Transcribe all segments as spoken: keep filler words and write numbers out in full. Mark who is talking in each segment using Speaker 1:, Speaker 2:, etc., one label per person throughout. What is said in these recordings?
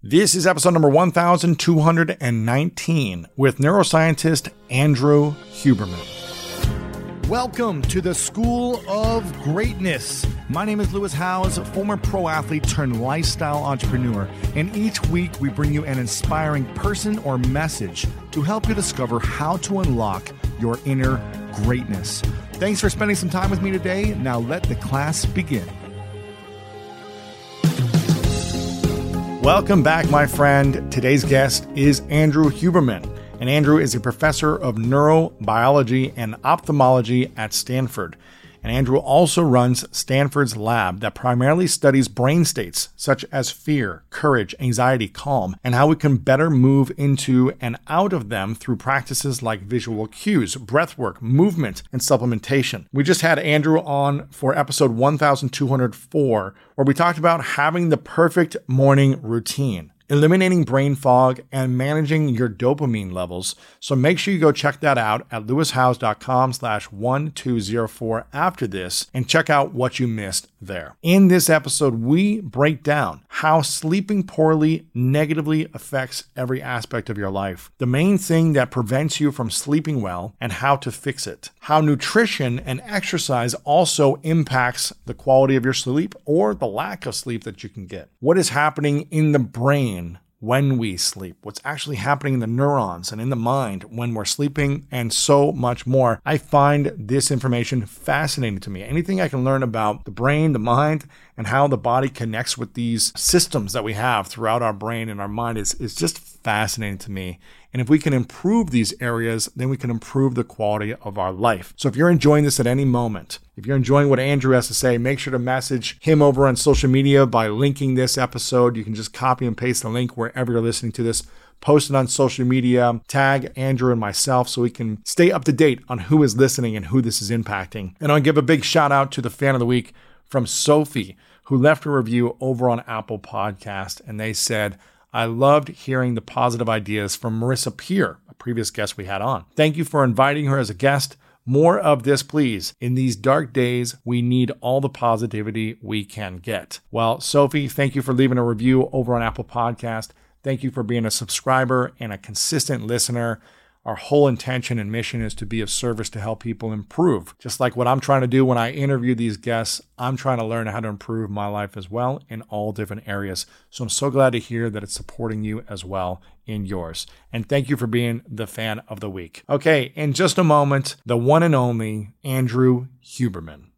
Speaker 1: This is episode number one thousand two hundred nineteen with neuroscientist Andrew Huberman.
Speaker 2: Welcome to the School of Greatness. My name is Lewis Howes, former pro athlete turned lifestyle entrepreneur, and each week we bring you an inspiring person or message to help you discover how to unlock your inner greatness. Thanks for spending some time with me today. Now let the class begin.
Speaker 1: Welcome back, my friend. Today's guest is Andrew Huberman. And Andrew is a professor of neurobiology and ophthalmology at Stanford. And Andrew also runs Stanford's lab that primarily studies brain states such as fear, courage, anxiety, calm, and how we can better move into and out of them through practices like visual cues, breathwork, movement, and supplementation. We just had Andrew on for episode one thousand two hundred four, where we talked about having the perfect morning routine, eliminating brain fog, and managing your dopamine levels. So make sure you go check that out at lewishowes.com slash one two zero four after this and check out what you missed there. In this episode, we break down how sleeping poorly negatively affects every aspect of your life, the main thing that prevents you from sleeping well, and how to fix it, how nutrition and exercise also impacts the quality of your sleep or the lack of sleep that you can get, what is happening in the brain when we sleep, what's actually happening in the neurons and in the mind when we're sleeping, and so much more. I find this information fascinating to me. Anything I can learn about the brain, the mind, and how the body connects with these systems that we have throughout our brain and our mind is, is just fascinating to me. And if we can improve these areas, then we can improve the quality of our life. So if you're enjoying this at any moment, if you're enjoying what Andrew has to say, make sure to message him over on social media by linking this episode. You can just copy and paste the link wherever you're listening to this. Post it on social media, tag Andrew and myself so we can stay up to date on who is listening and who this is impacting. And I'll give a big shout out to the fan of the week from Sophie, who left a review over on Apple Podcast, and they said, I loved hearing the positive ideas from Marissa Peer, a previous guest we had on. Thank you for inviting her as a guest. More of this, please. In these dark days, we need all the positivity we can get. Well, Sophie, thank you for leaving a review over on Apple Podcast. Thank you for being a subscriber and a consistent listener. Our whole intention and mission is to be of service to help people improve. Just like what I'm trying to do when I interview these guests, I'm trying to learn how to improve my life as well in all different areas. So I'm so glad to hear that it's supporting you as well in yours. And thank you for being the fan of the week. Okay, in just a moment, the one and only Andrew Huberman.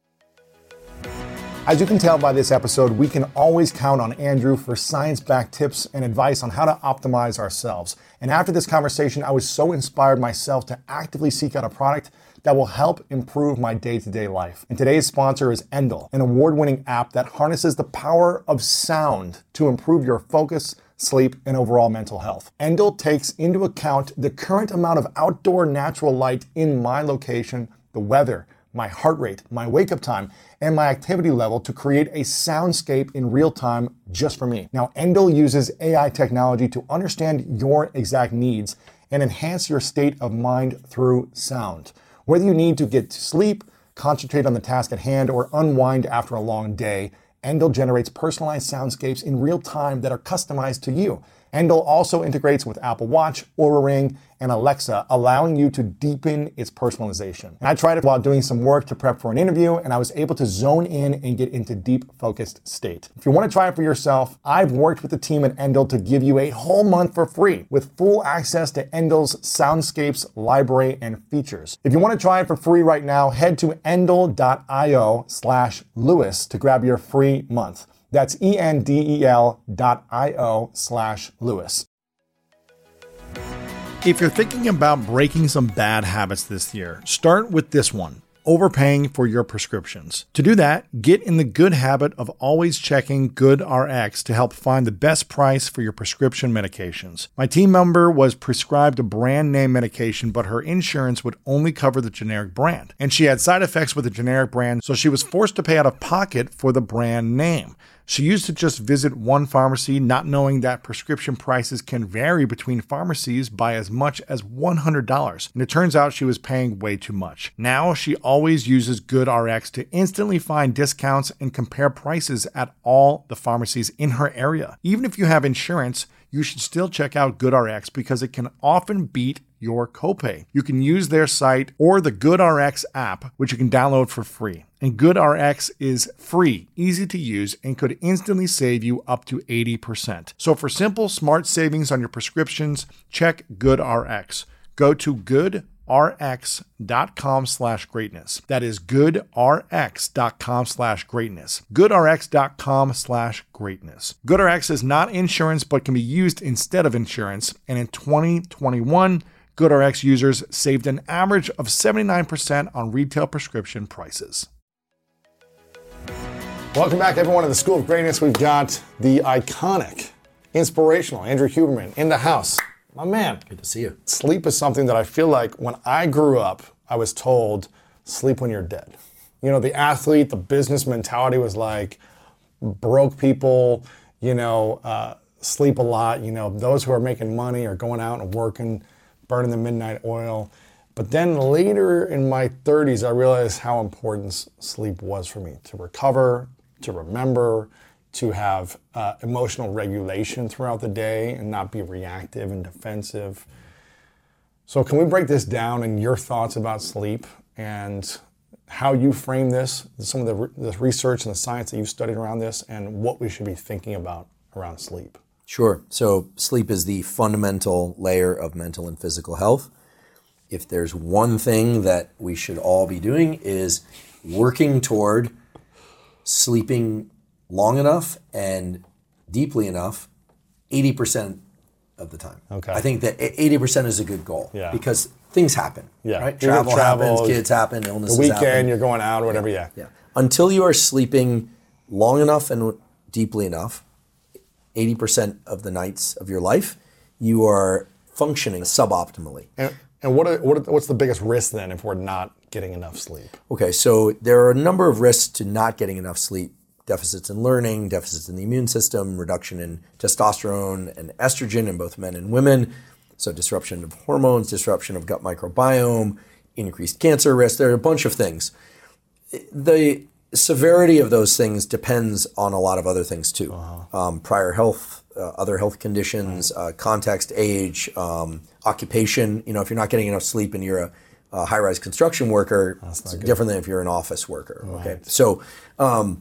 Speaker 3: As you can tell by this episode, we can always count on Andrew for science-backed tips and advice on how to optimize ourselves. And after this conversation, I was so inspired myself to actively seek out a product that will help improve my day-to-day life. And today's sponsor is Endel, an award-winning app that harnesses the power of sound to improve your focus, sleep, and overall mental health. Endel takes into account the current amount of outdoor natural light in my location, the weather, my heart rate, my wake-up time, and my activity level to create a soundscape in real time just for me. Now, Endel uses A I technology to understand your exact needs and enhance your state of mind through sound. Whether you need to get to sleep, concentrate on the task at hand, or unwind after a long day, Endel generates personalized soundscapes in real time that are customized to you. Endel also integrates with Apple Watch, Oura Ring, and Alexa, allowing you to deepen its personalization. And I tried it while doing some work to prep for an interview, and I was able to zone in and get into deep, focused state. If you want to try it for yourself, I've worked with the team at Endel to give you a whole month for free with full access to Endel's Soundscapes library and features. If you want to try it for free right now, head to endel.io slash Lewis to grab your free month. That's E-N-D-E-L dot I-O slash Lewis.
Speaker 1: If you're thinking about breaking some bad habits this year, start with this one: overpaying for your prescriptions. To do that, get in the good habit of always checking GoodRx to help find the best price for your prescription medications. My team member was prescribed a brand name medication, but her insurance would only cover the generic brand. And she had side effects with the generic brand, so she was forced to pay out of pocket for the brand name. She used to just visit one pharmacy, not knowing that prescription prices can vary between pharmacies by as much as one hundred dollars. And it turns out she was paying way too much. Now she always uses GoodRx to instantly find discounts and compare prices at all the pharmacies in her area. Even if you have insurance, you should still check out GoodRx because it can often beat your copay. You can use their site or the GoodRx app, which you can download for free. And GoodRx is free, easy to use, and could instantly save you up to eighty percent. So for simple, smart savings on your prescriptions, check GoodRx. Go to goodrx.com slash greatness. That is goodrx.com slash greatness. goodrx.com slash greatness. GoodRx is not insurance, but can be used instead of insurance. And in twenty twenty-one, GoodRx users saved an average of seventy-nine percent on retail prescription prices.
Speaker 3: Welcome back, everyone, to the School of Greatness. We've got the iconic, inspirational Andrew Huberman in the house. My man.
Speaker 4: Good to see you.
Speaker 3: Sleep is something that I feel like when I grew up, I was told, sleep when you're dead. You know, the athlete, the business mentality was like, broke people, you know, uh, sleep a lot. You know, those who are making money are going out and working, burning the midnight oil. But then later in my thirties, I realized how important sleep was for me to recover, to remember, to have uh, emotional regulation throughout the day and not be reactive and defensive. So can we break this down in your thoughts about sleep and how you frame this, some of the, re- the research and the science that you've studied around this, and what we should be thinking about around sleep?
Speaker 4: Sure. So sleep is the fundamental layer of mental and physical health. If there's one thing that we should all be doing is working toward sleeping long enough and deeply enough eighty percent of the time.
Speaker 3: Okay.
Speaker 4: I think that eighty percent is a good goal
Speaker 3: yeah.
Speaker 4: because things happen.
Speaker 3: Yeah.
Speaker 4: Right? Travel happens, kids happen, illnesses
Speaker 3: happen. The weekend,
Speaker 4: happen.
Speaker 3: you're going out, or whatever, yeah.
Speaker 4: yeah. Yeah. Until you are sleeping long enough and deeply enough, eighty percent of the nights of your life, you are functioning suboptimally.
Speaker 3: And, and what, are, what are, what's the biggest risk then if we're not getting enough sleep?
Speaker 4: Okay, so there are a number of risks to not getting enough sleep. Deficits in learning, deficits in the immune system, reduction in testosterone and estrogen in both men and women. So disruption of hormones, disruption of gut microbiome, increased cancer risk. There are a bunch of things. The severity of those things depends on a lot of other things too. Uh-huh. Um, prior health, uh, other health conditions, uh, context, age, um, occupation. You know, if you're not getting enough sleep and you're a, a high-rise construction worker, it's good. Different than if you're an office worker. Right. Okay, so um,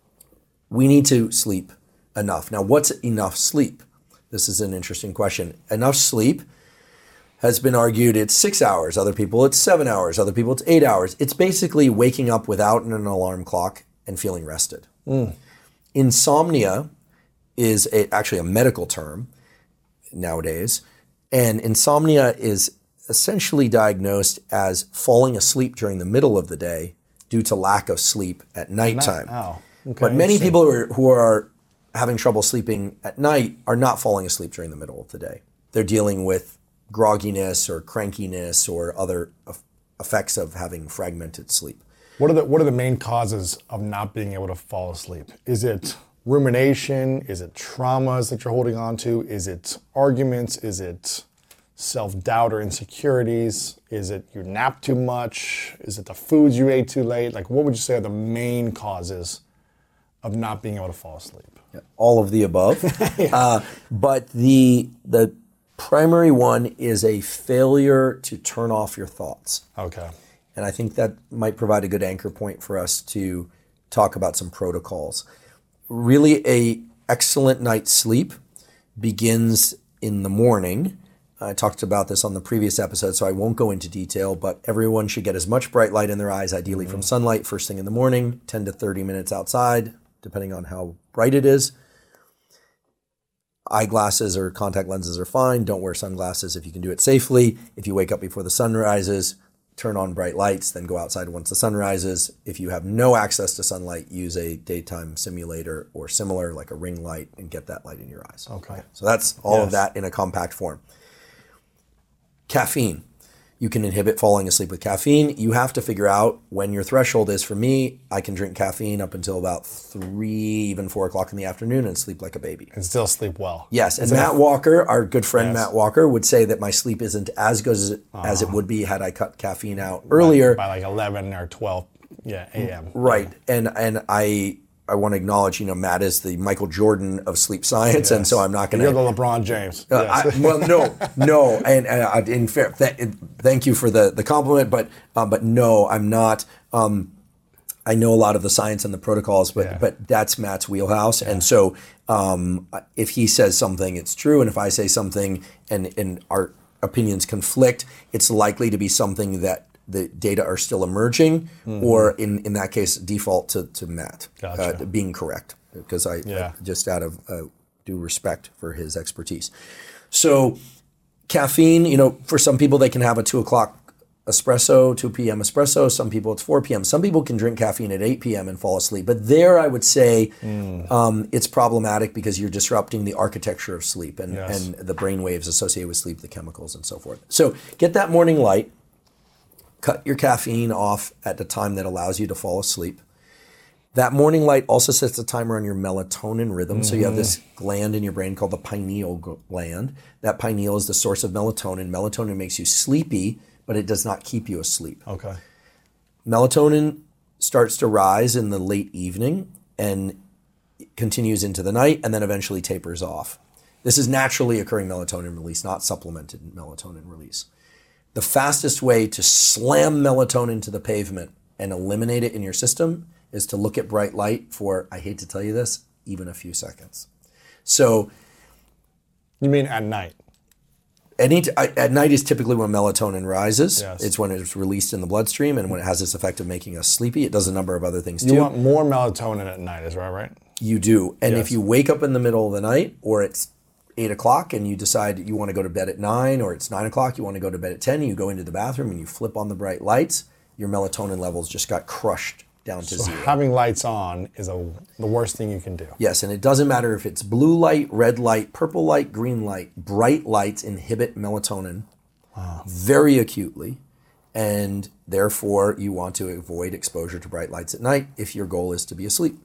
Speaker 4: we need to sleep enough. Now, what's enough sleep? This is an interesting question. Enough sleep has been argued it's six hours. Other people it's seven hours. Other people it's eight hours. It's basically waking up without an alarm clock and feeling rested. Mm. Insomnia is a, actually a medical term nowadays. And insomnia is essentially diagnosed as falling asleep during the middle of the day due to lack of sleep at nighttime.
Speaker 3: Oh, okay.
Speaker 4: But many people who are, who are having trouble sleeping at night are not falling asleep during the middle of the day. They're dealing with grogginess or crankiness or other effects of having fragmented sleep.
Speaker 3: What are the what are the main causes of not being able to fall asleep? Is it rumination? Is it traumas that you're holding on to? Is it arguments? Is it self-doubt or insecurities? Is it you nap too much? Is it the foods you ate too late? Like, what would you say are the main causes of not being able to fall asleep?
Speaker 4: Yeah, all of the above. yeah. uh, but the the primary one is a failure to turn off your thoughts.
Speaker 3: Okay.
Speaker 4: And I think that might provide a good anchor point for us to talk about some protocols. Really, a excellent night's sleep begins in the morning. I talked about this on the previous episode, so I won't go into detail, but everyone should get as much bright light in their eyes, ideally mm-hmm. from sunlight, first thing in the morning, ten to thirty minutes outside, depending on how bright it is. Eyeglasses or contact lenses are fine. Don't wear sunglasses if you can do it safely. If you wake up before the sun rises, turn on bright lights, then go outside once the sun rises. If you have no access to sunlight, use a daytime simulator or similar, like a ring light, and get that light in your eyes.
Speaker 3: Okay.
Speaker 4: So that's all
Speaker 3: yes.
Speaker 4: of that in a compact form. Caffeine. You can inhibit falling asleep with caffeine. You have to figure out when your threshold is. For me, I can drink caffeine up until about three, even four o'clock in the afternoon and sleep like a baby.
Speaker 1: And still sleep well.
Speaker 4: Yes, and
Speaker 1: It's
Speaker 4: Matt
Speaker 1: a-
Speaker 4: Walker, our good friend
Speaker 1: Yes.
Speaker 4: Matt Walker, would say that my sleep isn't as good as it, as it would be had I cut caffeine out earlier.
Speaker 1: By like eleven or twelve yeah, a m.
Speaker 4: Right, and and I I want to acknowledge, you know, Matt is the Michael Jordan of sleep science, and so I'm not going to.
Speaker 1: You're the LeBron James.
Speaker 4: Uh,
Speaker 1: Yes.
Speaker 4: I, well, no, no, and, and I, in fair, th- thank you for the, the compliment, but uh, but no, I'm not. Um, I know a lot of the science and the protocols, but
Speaker 1: Yeah.
Speaker 4: but that's Matt's wheelhouse, and so um, if he says something, it's true, and if I say something, and and our opinions conflict, it's likely to be something that the data are still emerging,
Speaker 1: Mm-hmm.
Speaker 4: or in, in that case, default to to Matt
Speaker 1: Gotcha.
Speaker 4: uh, being correct, because I,
Speaker 1: Yeah.
Speaker 4: I just out of uh, due respect for his expertise. So caffeine, you know, for some people they can have a two o'clock espresso, two p.m. espresso. Some people it's four p.m. Some people can drink caffeine at eight p.m. and fall asleep. But there I would say
Speaker 1: Mm.
Speaker 4: um, it's problematic because you're disrupting the architecture of sleep and,
Speaker 1: Yes.
Speaker 4: and the brain waves associated with sleep, the chemicals and so forth. So get that morning light. Cut your caffeine off at the time that allows you to fall asleep. That morning light also sets a timer on your melatonin rhythm. Mm-hmm. So you have this gland in your brain called the pineal gland. That pineal is the source of melatonin. Melatonin makes you sleepy, but it does not keep you asleep.
Speaker 1: Okay.
Speaker 4: Melatonin starts to rise in the late evening and continues into the night and then eventually tapers off. This is naturally occurring melatonin release, not supplemented melatonin release. The fastest way to slam melatonin to the pavement and eliminate it in your system is to look at bright light for, I hate to tell you this, even a few seconds. So
Speaker 1: You mean at night?
Speaker 4: any t- I- at night is typically when melatonin rises.
Speaker 1: Yes.
Speaker 4: It's when it's released in the bloodstream and when it has this effect of making us sleepy. It does a number of other things
Speaker 1: You
Speaker 4: too.
Speaker 1: want more melatonin at night, is that right?
Speaker 4: You do. And
Speaker 1: Yes.
Speaker 4: if you wake up in the middle of the night or it's eight o'clock and you decide you want to go to bed at nine, or it's nine o'clock, you want to go to bed at ten, and you go into the bathroom and you flip on the bright lights, your melatonin levels just got crushed down to
Speaker 1: So
Speaker 4: zero.
Speaker 1: having lights on is a, the worst thing you can do.
Speaker 4: Yes, and it doesn't matter if it's blue light, red light, purple light, green light. Bright lights inhibit melatonin very acutely, and therefore you want to avoid exposure to bright lights at night if your goal is to be asleep.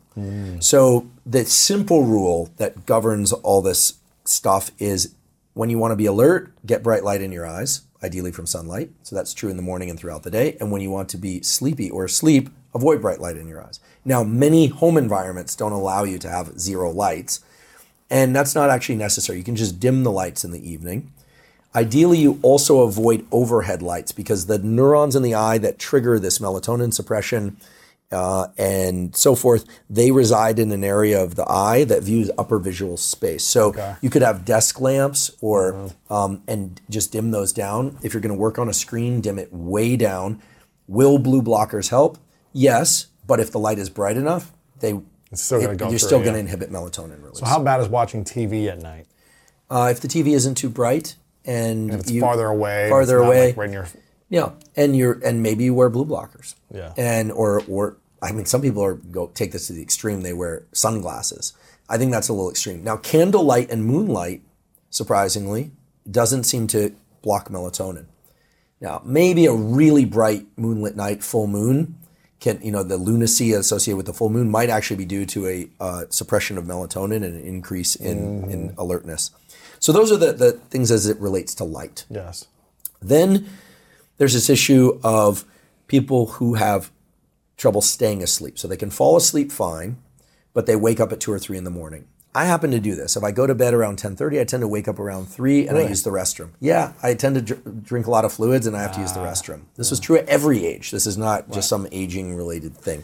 Speaker 4: So the simple rule that governs all this stuff is when you want to be alert, get bright light in your eyes, ideally from sunlight. So that's true in the morning and throughout the day. And when you want to be sleepy or asleep, avoid bright light in your eyes. Now, many home environments don't allow you to have zero lights, and that's not actually necessary. You can just dim the lights in the evening. Ideally, you also avoid overhead lights because the neurons in the eye that trigger this melatonin suppression uh, and so forth, they reside in an area of the eye that views upper visual space. So
Speaker 1: Okay.
Speaker 4: you could have desk lamps or um, and just dim those down. If you're going to work on a screen, dim it way down. Will blue blockers help? Yes, but if the light is bright enough, they
Speaker 1: It's still gonna
Speaker 4: it-
Speaker 1: go
Speaker 4: you're
Speaker 1: through,
Speaker 4: still
Speaker 1: yeah.
Speaker 4: going to inhibit melatonin release.
Speaker 1: So how bad is watching T V at night?
Speaker 4: Uh, if the T V isn't too bright and
Speaker 1: If it's
Speaker 4: you,
Speaker 1: farther away,
Speaker 4: farther
Speaker 1: it's not
Speaker 4: away,
Speaker 1: like right in your,
Speaker 4: yeah, and you're and maybe you wear blue blockers,
Speaker 1: Yeah.
Speaker 4: and or or I mean some people are go take this to the extreme. They wear sunglasses. I think that's a little extreme. Now, candlelight and moonlight, surprisingly, doesn't seem to block melatonin. Now, maybe a really bright moonlit night, full moon, can you know the lunacy associated with the full moon might actually be due to a uh, suppression of melatonin and an increase in, in alertness. So those are the, the things as it relates to light.
Speaker 1: yes.
Speaker 4: Then there's this issue of people who have trouble staying asleep. So they can fall asleep fine, but they wake up at two or three in the morning. I happen to do this. If I go to bed around ten thirty, I tend to wake up around three and I
Speaker 1: Really?
Speaker 4: use the restroom. Yeah, I tend to dr- drink a lot of fluids and I have to use the restroom. This was true at every age. This is not just some aging related thing.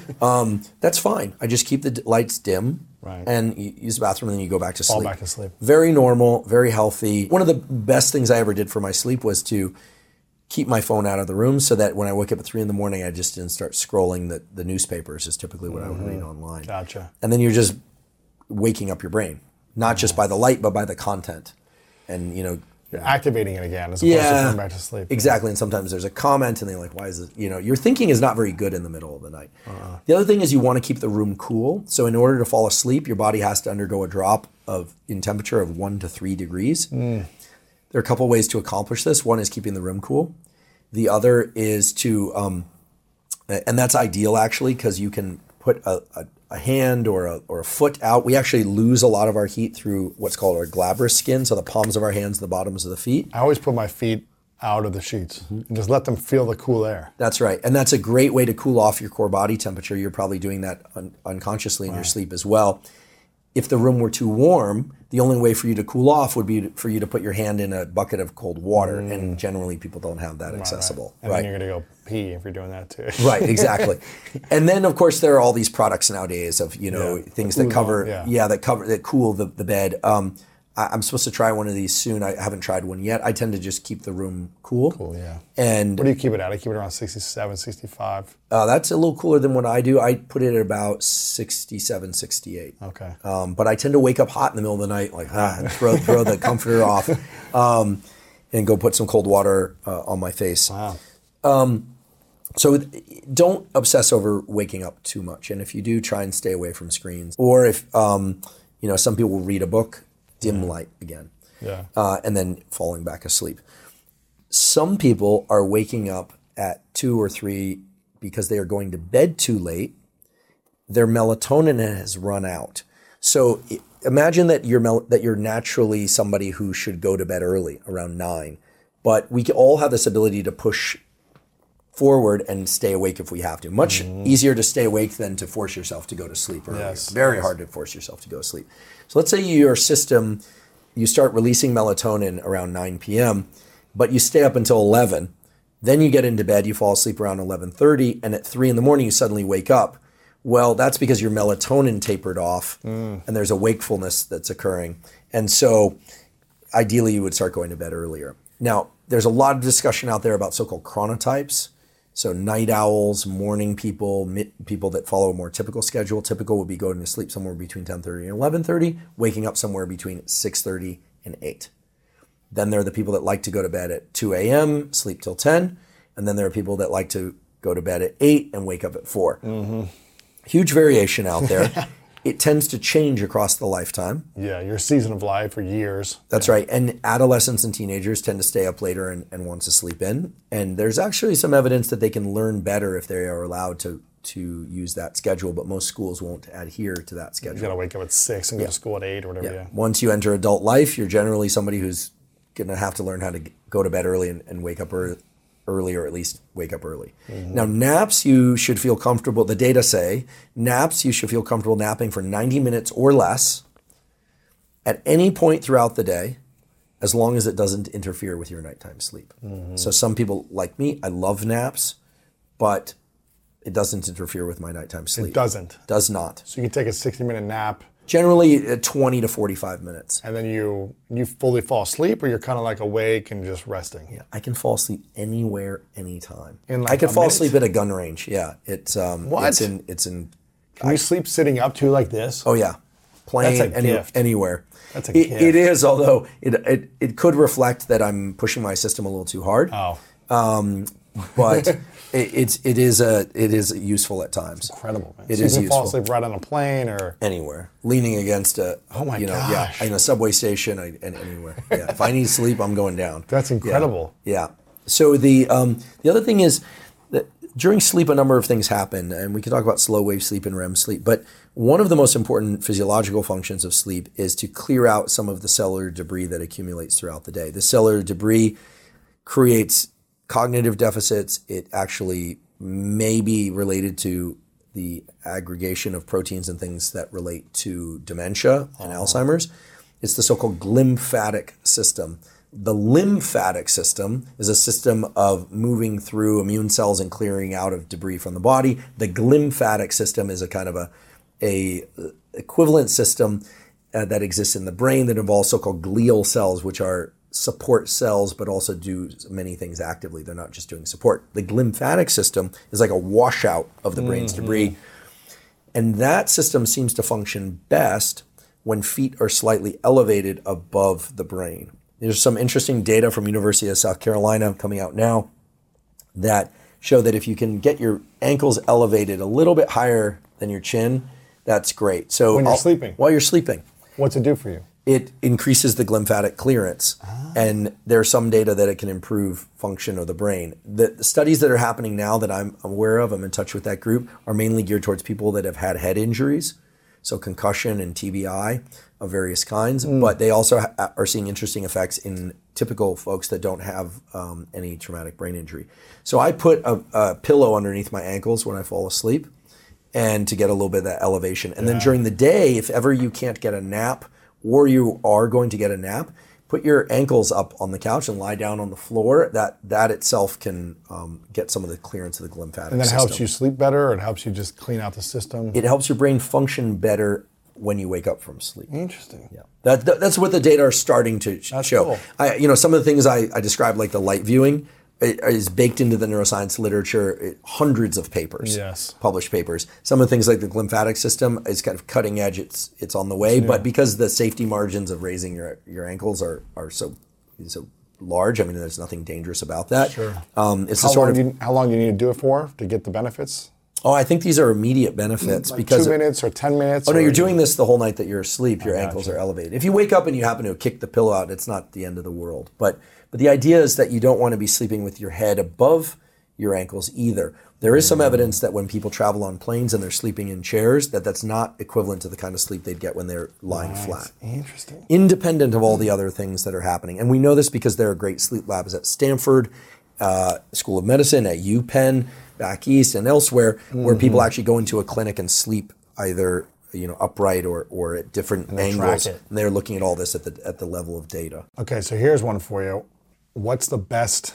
Speaker 4: um, that's fine. I just keep the d- lights dim
Speaker 1: Right.
Speaker 4: and you use the bathroom and then you go back to
Speaker 1: Fall
Speaker 4: sleep.
Speaker 1: back to sleep.
Speaker 4: Very normal, very healthy. One of the best things I ever did for my sleep was to keep my phone out of the room so that when I wake up at three in the morning, I just didn't start scrolling the, the newspapers is typically what I would read online.
Speaker 1: Gotcha.
Speaker 4: And then you're just waking up your brain, not just by the light, but by the content. And, you know,
Speaker 1: You're activating it again as opposed to
Speaker 4: yeah,
Speaker 1: going back to sleep.
Speaker 4: exactly. And sometimes there's a comment and they're like, why is it, you know, your thinking is not very good in the middle of the night. Uh-uh. The other thing is you want to keep the room cool. So in order to fall asleep, your body has to undergo a drop of in temperature of one to three degrees. Mm. There are a couple ways to accomplish this. One is keeping the room cool. The other is to, um, and that's ideal actually, because you can put a, a, a hand or a, or a foot out. We actually lose a lot of our heat through what's called our glabrous skin, so the palms of our hands, the bottoms of the feet.
Speaker 3: I always put my feet out of the sheets and just let them feel the cool air.
Speaker 4: That's right. And that's a great way to cool off your core body temperature. You're probably doing that un- unconsciously in right. your sleep as well. If the room were too warm, the only way for you to cool off would be to, for you to put your hand in a bucket of cold water. Mm. And generally people don't have that right, accessible.
Speaker 3: Right. And
Speaker 4: right.
Speaker 3: then you're going to go pee if you're doing that too.
Speaker 4: Right, exactly. And then of course there are all these products nowadays of, you know, yeah. things that cover, yeah. yeah, that cover, that cool the, the bed. Um, I, I'm supposed to try one of these soon. I haven't tried one yet. I tend to just keep the room cool.
Speaker 3: Cool, yeah.
Speaker 4: And
Speaker 3: what do you keep it at? I keep it around sixty-seven, sixty-five.
Speaker 4: Uh, that's a little cooler than what I do. I put it at about sixty-seven, sixty-eight.
Speaker 3: Okay.
Speaker 4: Um, but I tend to wake up hot in the middle of the night, like, ah, and throw, throw the comforter off um, and go put some cold water uh, on my face.
Speaker 3: Wow.
Speaker 4: Um, so don't obsess over waking up too much. And if you do, try and stay away from screens. Or if, um, you know, some people will read a book, dim yeah. light again.
Speaker 3: Yeah.
Speaker 4: Uh, and then falling back asleep. Some people are waking up at two or three because they are going to bed too late. Their melatonin has run out. So imagine that you're mel- that you're naturally somebody who should go to bed early, around nine. But we all have this ability to push forward and stay awake if we have to. Much mm-hmm. easier to stay awake than to force yourself to go to sleep earlier.
Speaker 3: Yes.
Speaker 4: Very
Speaker 3: yes.
Speaker 4: hard to force yourself to go to sleep. So let's say your system, you start releasing melatonin around nine p.m., but you stay up until eleven. Then you get into bed, you fall asleep around eleven thirty, and at three in the morning you suddenly wake up. Well, that's because your melatonin tapered off mm. and there's a wakefulness that's occurring. And so ideally you would start going to bed earlier. Now, there's a lot of discussion out there about so-called chronotypes. So night owls, morning people, mid, people that follow a more typical schedule. Typical would be going to sleep somewhere between ten thirty and eleven thirty, waking up somewhere between six thirty and eight. Then there are the people that like to go to bed at two a.m., sleep till ten. And then there are people that like to go to bed at eight and wake up at four.
Speaker 3: Mm-hmm.
Speaker 4: Huge variation out there. It tends to change across the lifetime.
Speaker 3: Yeah, your season of life for years.
Speaker 4: That's
Speaker 3: yeah.
Speaker 4: right. And adolescents and teenagers tend to stay up later and, and want to sleep in. And there's actually some evidence that they can learn better if they are allowed to to use that schedule, but most schools won't adhere to that schedule.
Speaker 3: You got to wake up at six and
Speaker 4: yeah.
Speaker 3: go to school at eight or whatever.
Speaker 4: Yeah.
Speaker 3: Yeah.
Speaker 4: Once you enter adult life, you're generally somebody who's going to have to learn how to go to bed early and, and wake up early. early or at least wake up early. Mm-hmm. Now naps, you should feel comfortable, the data say, naps, you should feel comfortable napping for ninety minutes or less at any point throughout the day, as long as it doesn't interfere with your nighttime sleep. Mm-hmm. So some people like me, I love naps, but it doesn't interfere with my nighttime sleep.
Speaker 3: It doesn't?
Speaker 4: Does not.
Speaker 3: So you can take a sixty minute nap.
Speaker 4: Generally twenty to forty-five minutes.
Speaker 3: And then you you fully fall asleep, or you're kind of like awake and just resting?
Speaker 4: Yeah, I can fall asleep anywhere, anytime.
Speaker 3: In like
Speaker 4: I can fall
Speaker 3: minute?
Speaker 4: asleep at a gun range. Yeah, it's um,
Speaker 3: what?
Speaker 4: It's in it's in.
Speaker 3: Can I, you sleep sitting up too, like this?
Speaker 4: Oh yeah, playing
Speaker 3: That's a
Speaker 4: any,
Speaker 3: gift.
Speaker 4: anywhere.
Speaker 3: That's a
Speaker 4: it,
Speaker 3: gift.
Speaker 4: It is, although it, it it could reflect that I'm pushing my system a little too hard.
Speaker 3: Oh.
Speaker 4: Um, but it, it's it is a it is useful at times.
Speaker 3: Incredible, man.
Speaker 4: It
Speaker 3: so
Speaker 4: is
Speaker 3: you can
Speaker 4: useful.
Speaker 3: fall asleep right on a plane or
Speaker 4: anywhere, leaning against a
Speaker 3: oh my
Speaker 4: you know
Speaker 3: gosh.
Speaker 4: yeah in a subway station I, and anywhere. Yeah, if I need sleep, I'm going down.
Speaker 3: That's incredible.
Speaker 4: Yeah. yeah. So the um, the other thing is that during sleep, a number of things happen, and we can talk about slow wave sleep and R E M sleep. But one of the most important physiological functions of sleep is to clear out some of the cellular debris that accumulates throughout the day. The cellular debris creates cognitive deficits. It actually may be related to the aggregation of proteins and things that relate to dementia and oh. Alzheimer's. It's the so-called glymphatic system. The lymphatic system is a system of moving through immune cells and clearing out of debris from the body. The glymphatic system is a kind of a, a equivalent system uh, that exists in the brain that involves so-called glial cells, which are support cells, but also do many things actively. They're not just doing support. The glymphatic system is like a washout of the brain's mm-hmm. debris. And that system seems to function best when feet are slightly elevated above the brain. There's some interesting data from University of South Carolina coming out now that show that if you can get your ankles elevated a little bit higher than your chin, that's great. So
Speaker 3: when you're
Speaker 4: I'll,
Speaker 3: sleeping?
Speaker 4: While you're sleeping.
Speaker 3: What's it do for you?
Speaker 4: It increases the glymphatic clearance, ah. and there's some data that it can improve function of the brain. The, the studies that are happening now that I'm aware of, I'm in touch with that group, are mainly geared towards people that have had head injuries, so concussion and T B I of various kinds, mm. but they also ha- are seeing interesting effects in typical folks that don't have um, any traumatic brain injury. So I put a, a pillow underneath my ankles when I fall asleep, and to get a little bit of that elevation. And yeah. then during the day, if ever you can't get a nap, or you are going to get a nap, put your ankles up on the couch and lie down on the floor. That that itself can um, get some of the clearance of the glymphatic
Speaker 3: And that
Speaker 4: system.
Speaker 3: helps you sleep better, or it helps you just clean out the system?
Speaker 4: It helps your brain function better when you wake up from sleep.
Speaker 3: Interesting.
Speaker 4: Yeah, that, that that's what the data are starting to
Speaker 3: that's
Speaker 4: show.
Speaker 3: Cool.
Speaker 4: I, you know, some of the things I, I described, like the light viewing, it is baked into the neuroscience literature, it, hundreds of papers,
Speaker 3: yes.
Speaker 4: published papers. Some of the things like the glymphatic system is kind of cutting edge. It's it's on the way, yeah. but because the safety margins of raising your your ankles are are so so large, I mean, there's nothing dangerous about that.
Speaker 3: Sure.
Speaker 4: Um, it's
Speaker 3: how
Speaker 4: a sort
Speaker 3: long
Speaker 4: of.
Speaker 3: Do you, how long do you need to do it for to get the benefits?
Speaker 4: Oh, I think these are immediate benefits
Speaker 3: like
Speaker 4: because
Speaker 3: two minutes or ten minutes.
Speaker 4: Oh no,
Speaker 3: or
Speaker 4: you're doing this the whole night that you're asleep. Your
Speaker 3: I
Speaker 4: ankles
Speaker 3: gotcha.
Speaker 4: are elevated. If you wake up and you happen to kick the pillow out, it's not the end of the world. But but the idea is that you don't want to be sleeping with your head above your ankles either. There is some evidence that when people travel on planes and they're sleeping in chairs, that that's not equivalent to the kind of sleep they'd get when they're lying
Speaker 3: right.
Speaker 4: flat.
Speaker 3: Interesting.
Speaker 4: Independent of all the other things that are happening. And we know this because there are great sleep labs at Stanford, uh, School of Medicine, at UPenn, back east and elsewhere, mm-hmm. where people actually go into a clinic and sleep either you know upright or or at different
Speaker 3: and
Speaker 4: angles. And they're looking at all this at the at the level of data.
Speaker 3: Okay, so here's one for you. What's the best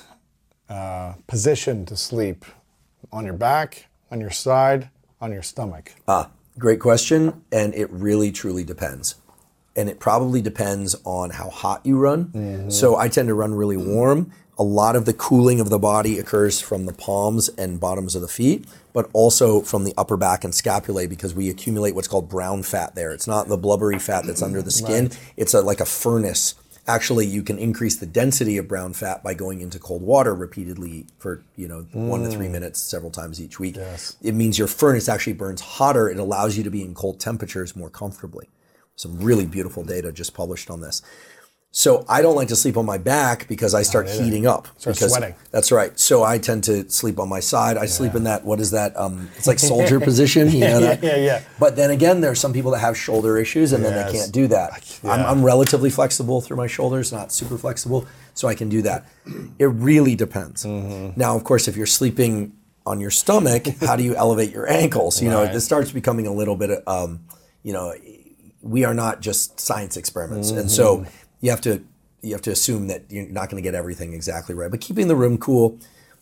Speaker 3: uh, position to sleep? On your back, on your side, on your stomach?
Speaker 4: Ah, great question, and it really truly depends. And it probably depends on how hot you run. Mm-hmm. So I tend to run really warm. A lot of the cooling of the body occurs from the palms and bottoms of the feet, but also from the upper back and scapulae because we accumulate what's called brown fat there. It's not the blubbery fat that's under the skin. Right. It's a, like a furnace. Actually, you can increase the density of brown fat by going into cold water repeatedly for, you know, mm. one to three minutes several times each week.
Speaker 3: Yes.
Speaker 4: It means your furnace actually burns hotter. It allows you to be in cold temperatures more comfortably. Some really beautiful data just published on this. So I don't like to sleep on my back because I start heating up.
Speaker 3: Start
Speaker 4: because,
Speaker 3: sweating.
Speaker 4: That's right. So I tend to sleep on my side. I yeah. sleep in that, what is that? Um, it's like soldier position. You know that?
Speaker 3: yeah, yeah, yeah.
Speaker 4: But then again, there are some people that have shoulder issues and yes. then they can't do that. Yeah. I'm, I'm relatively flexible through my shoulders, not super flexible, so I can do that. It really depends. Mm-hmm. Now, of course, if you're sleeping on your stomach, how do you elevate your ankles? You right. know, this starts becoming a little bit, of, um, you know, we are not just science experiments. Mm-hmm. And so you have to you have to assume that you're not going to get everything exactly right. But keeping the room cool,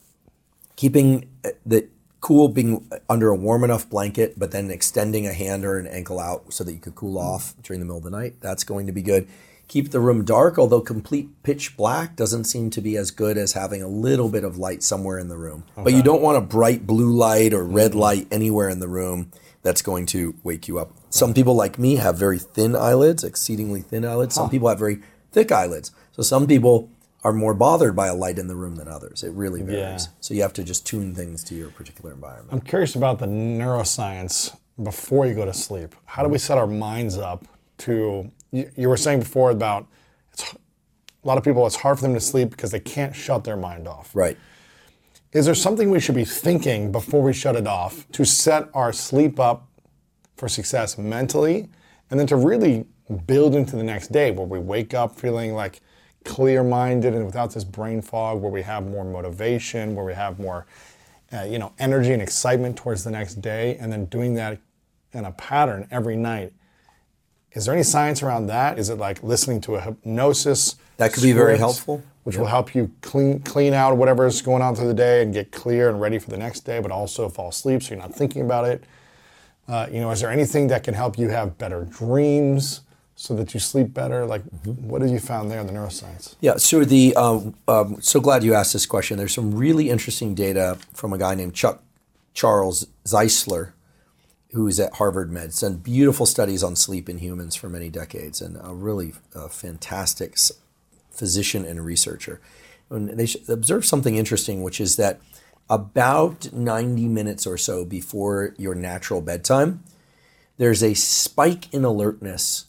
Speaker 4: keeping the cool, being under a warm enough blanket, but then extending a hand or an ankle out so that you could cool off during the middle of the night, that's going to be good. Keep the room dark, although complete pitch black doesn't seem to be as good as having a little bit of light somewhere in the room. Okay. But you don't want a bright blue light or red light anywhere in the room that's going to wake you up. Some people like me have very thin eyelids, exceedingly thin eyelids. Some huh. people have very thick eyelids. So some people are more bothered by a light in the room than others. It really varies. Yeah. So you have to just tune things to your particular environment.
Speaker 3: I'm curious about the neuroscience before you go to sleep. How do we set our minds up to, you, you were saying before about it's, a lot of people, it's hard for them to sleep because they can't shut their mind off.
Speaker 4: Right.
Speaker 3: Is there something we should be thinking before we shut it off to set our sleep up for success mentally and then to really build into the next day where we wake up feeling like clear-minded and without this brain fog, where we have more motivation, where we have more uh, you know, energy and excitement towards the next day, and then doing that in a pattern every night? Is there any science around that? Is it like listening to a hypnosis
Speaker 4: that could be very helpful,
Speaker 3: which
Speaker 4: yeah.
Speaker 3: will help you clean clean out whatever's going on through the day and get clear and ready for the next day, but also fall asleep so you're not thinking about it? Uh, you know, is there anything that can help you have better dreams so that you sleep better? Like, mm-hmm. what have you found there in the neuroscience?
Speaker 4: Yeah, so the uh, um, so glad you asked this question. There's some really interesting data from a guy named Chuck Charles Zeisler, who is at Harvard Med. He's done beautiful studies on sleep in humans for many decades, and a really uh, fantastic physician and researcher. And they observed something interesting, which is that about ninety minutes or so before your natural bedtime, there's a spike in alertness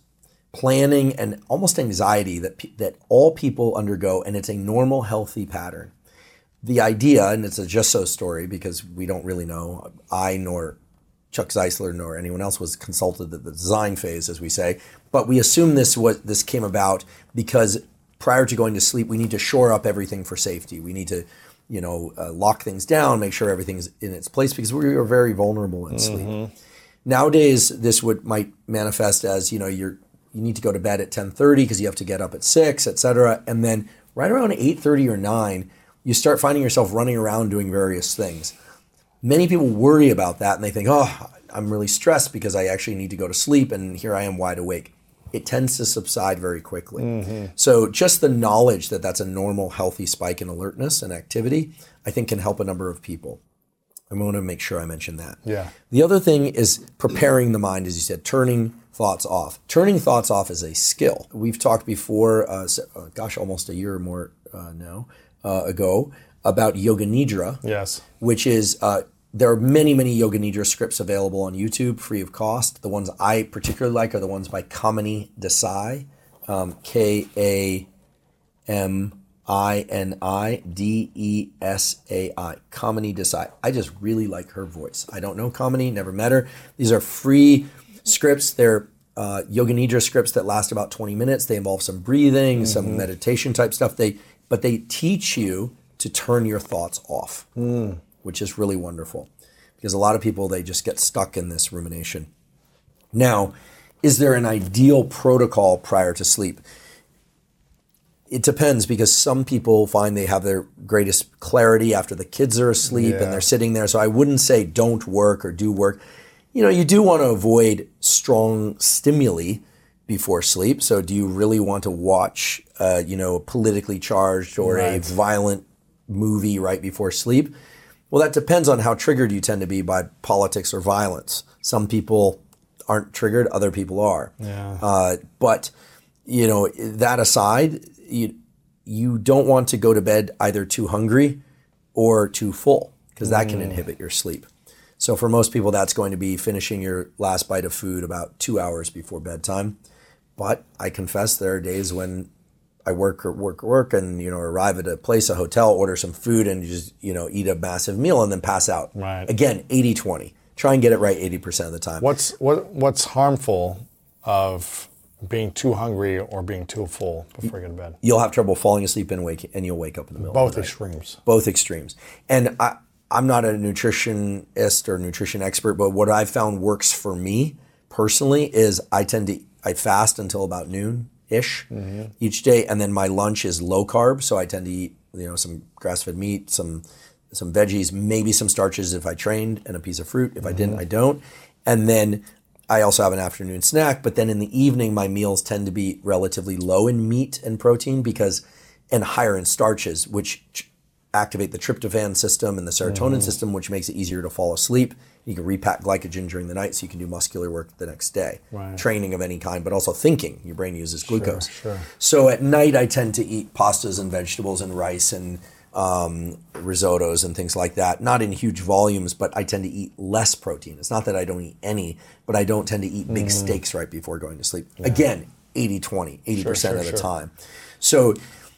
Speaker 4: planning, and almost anxiety that pe- that all people undergo, and it's a normal, healthy pattern. The idea, and it's a just so story because we don't really know, I nor Chuck Zeisler nor anyone else was consulted at the design phase, as we say, but we assume this was this came about because prior to going to sleep, we need to shore up everything for safety. We need to, you know, uh, lock things down, make sure everything's in its place because we are very vulnerable in mm-hmm. sleep. Nowadays, this would might manifest as, you know, you're you need to go to bed at ten thirty because you have to get up at six, et cetera. And then right around eight thirty or nine, you start finding yourself running around doing various things. Many people worry about that and they think, oh, I'm really stressed because I actually need to go to sleep and here I am wide awake. It tends to subside very quickly. Mm-hmm. So just the knowledge that that's a normal, healthy spike in alertness and activity, I think can help a number of people. I want to make sure I mention that.
Speaker 1: Yeah.
Speaker 4: The other thing is preparing the mind, as you said, turning thoughts off. Turning thoughts off is a skill. We've talked before, uh, uh, gosh, almost a year or more uh, now, uh, ago, about Yoga Nidra.
Speaker 1: Yes.
Speaker 4: Which is, uh, there are many, many Yoga Nidra scripts available on YouTube, free of cost. The ones I particularly like are the ones by Kamini Desai, um, K A M I N I D E S A I, Kamini Desai. I just really like her voice. I don't know Kamini, never met her. These are free scripts. They're uh, Yoga Nidra scripts that last about twenty minutes. They involve some breathing, mm-hmm. some meditation type stuff. They, but they teach you to turn your thoughts off, mm. which is really wonderful. Because a lot of people, they just get stuck in this rumination. Now, is there an ideal protocol prior to sleep? It depends, because some people find they have their greatest clarity after the kids are asleep yeah. and they're sitting there. So I wouldn't say don't work or do work. You know, you do want to avoid strong stimuli before sleep. So do you really want to watch, uh, you know, politically charged or right. a violent movie right before sleep? Well, that depends on how triggered you tend to be by politics or violence. Some people aren't triggered, other people are.
Speaker 1: Yeah.
Speaker 4: Uh, but, you know, that aside, you, you don't want to go to bed either too hungry or too full, because that mm. can inhibit your sleep. So for most people, that's going to be finishing your last bite of food about two hours before bedtime. But I confess there are days when I work or work or work and, you know, arrive at a place, a hotel, order some food and just, you know, eat a massive meal and then pass out.
Speaker 1: Right.
Speaker 4: Again, eighty twenty. Try and get it right eighty percent of the time.
Speaker 1: What's what what's harmful of being too hungry or being too full before you go to bed?
Speaker 4: You'll have trouble falling asleep and wake and you'll wake up in the middle
Speaker 1: Both
Speaker 4: of the night.
Speaker 1: extremes.
Speaker 4: Both extremes. And I, I'm not a nutritionist or nutrition expert, but what I've found works for me personally is I tend to, I fast until about noon-ish mm-hmm. each day, and then my lunch is low carb, so I tend to eat, you know, some grass-fed meat, some some veggies, maybe some starches if I trained, and a piece of fruit. If mm-hmm. I didn't, I don't. And then I also have an afternoon snack, but then in the evening, my meals tend to be relatively low in meat and protein because, and higher in starches, which activate the tryptophan system and the serotonin mm. system, which makes it easier to fall asleep. You can repack glycogen during the night so you can do muscular work the next day.
Speaker 1: Right.
Speaker 4: Training of any kind, but also thinking. Your brain uses glucose.
Speaker 1: Sure, sure.
Speaker 4: So at night, I tend to eat pastas and vegetables and rice and um, risottos and things like that. Not in huge volumes, but I tend to eat less protein. It's not that I don't eat any, but I don't tend to eat big mm. steaks right before going to sleep. Yeah. Again, eighty twenty, eighty percent sure, sure, of the sure. time. So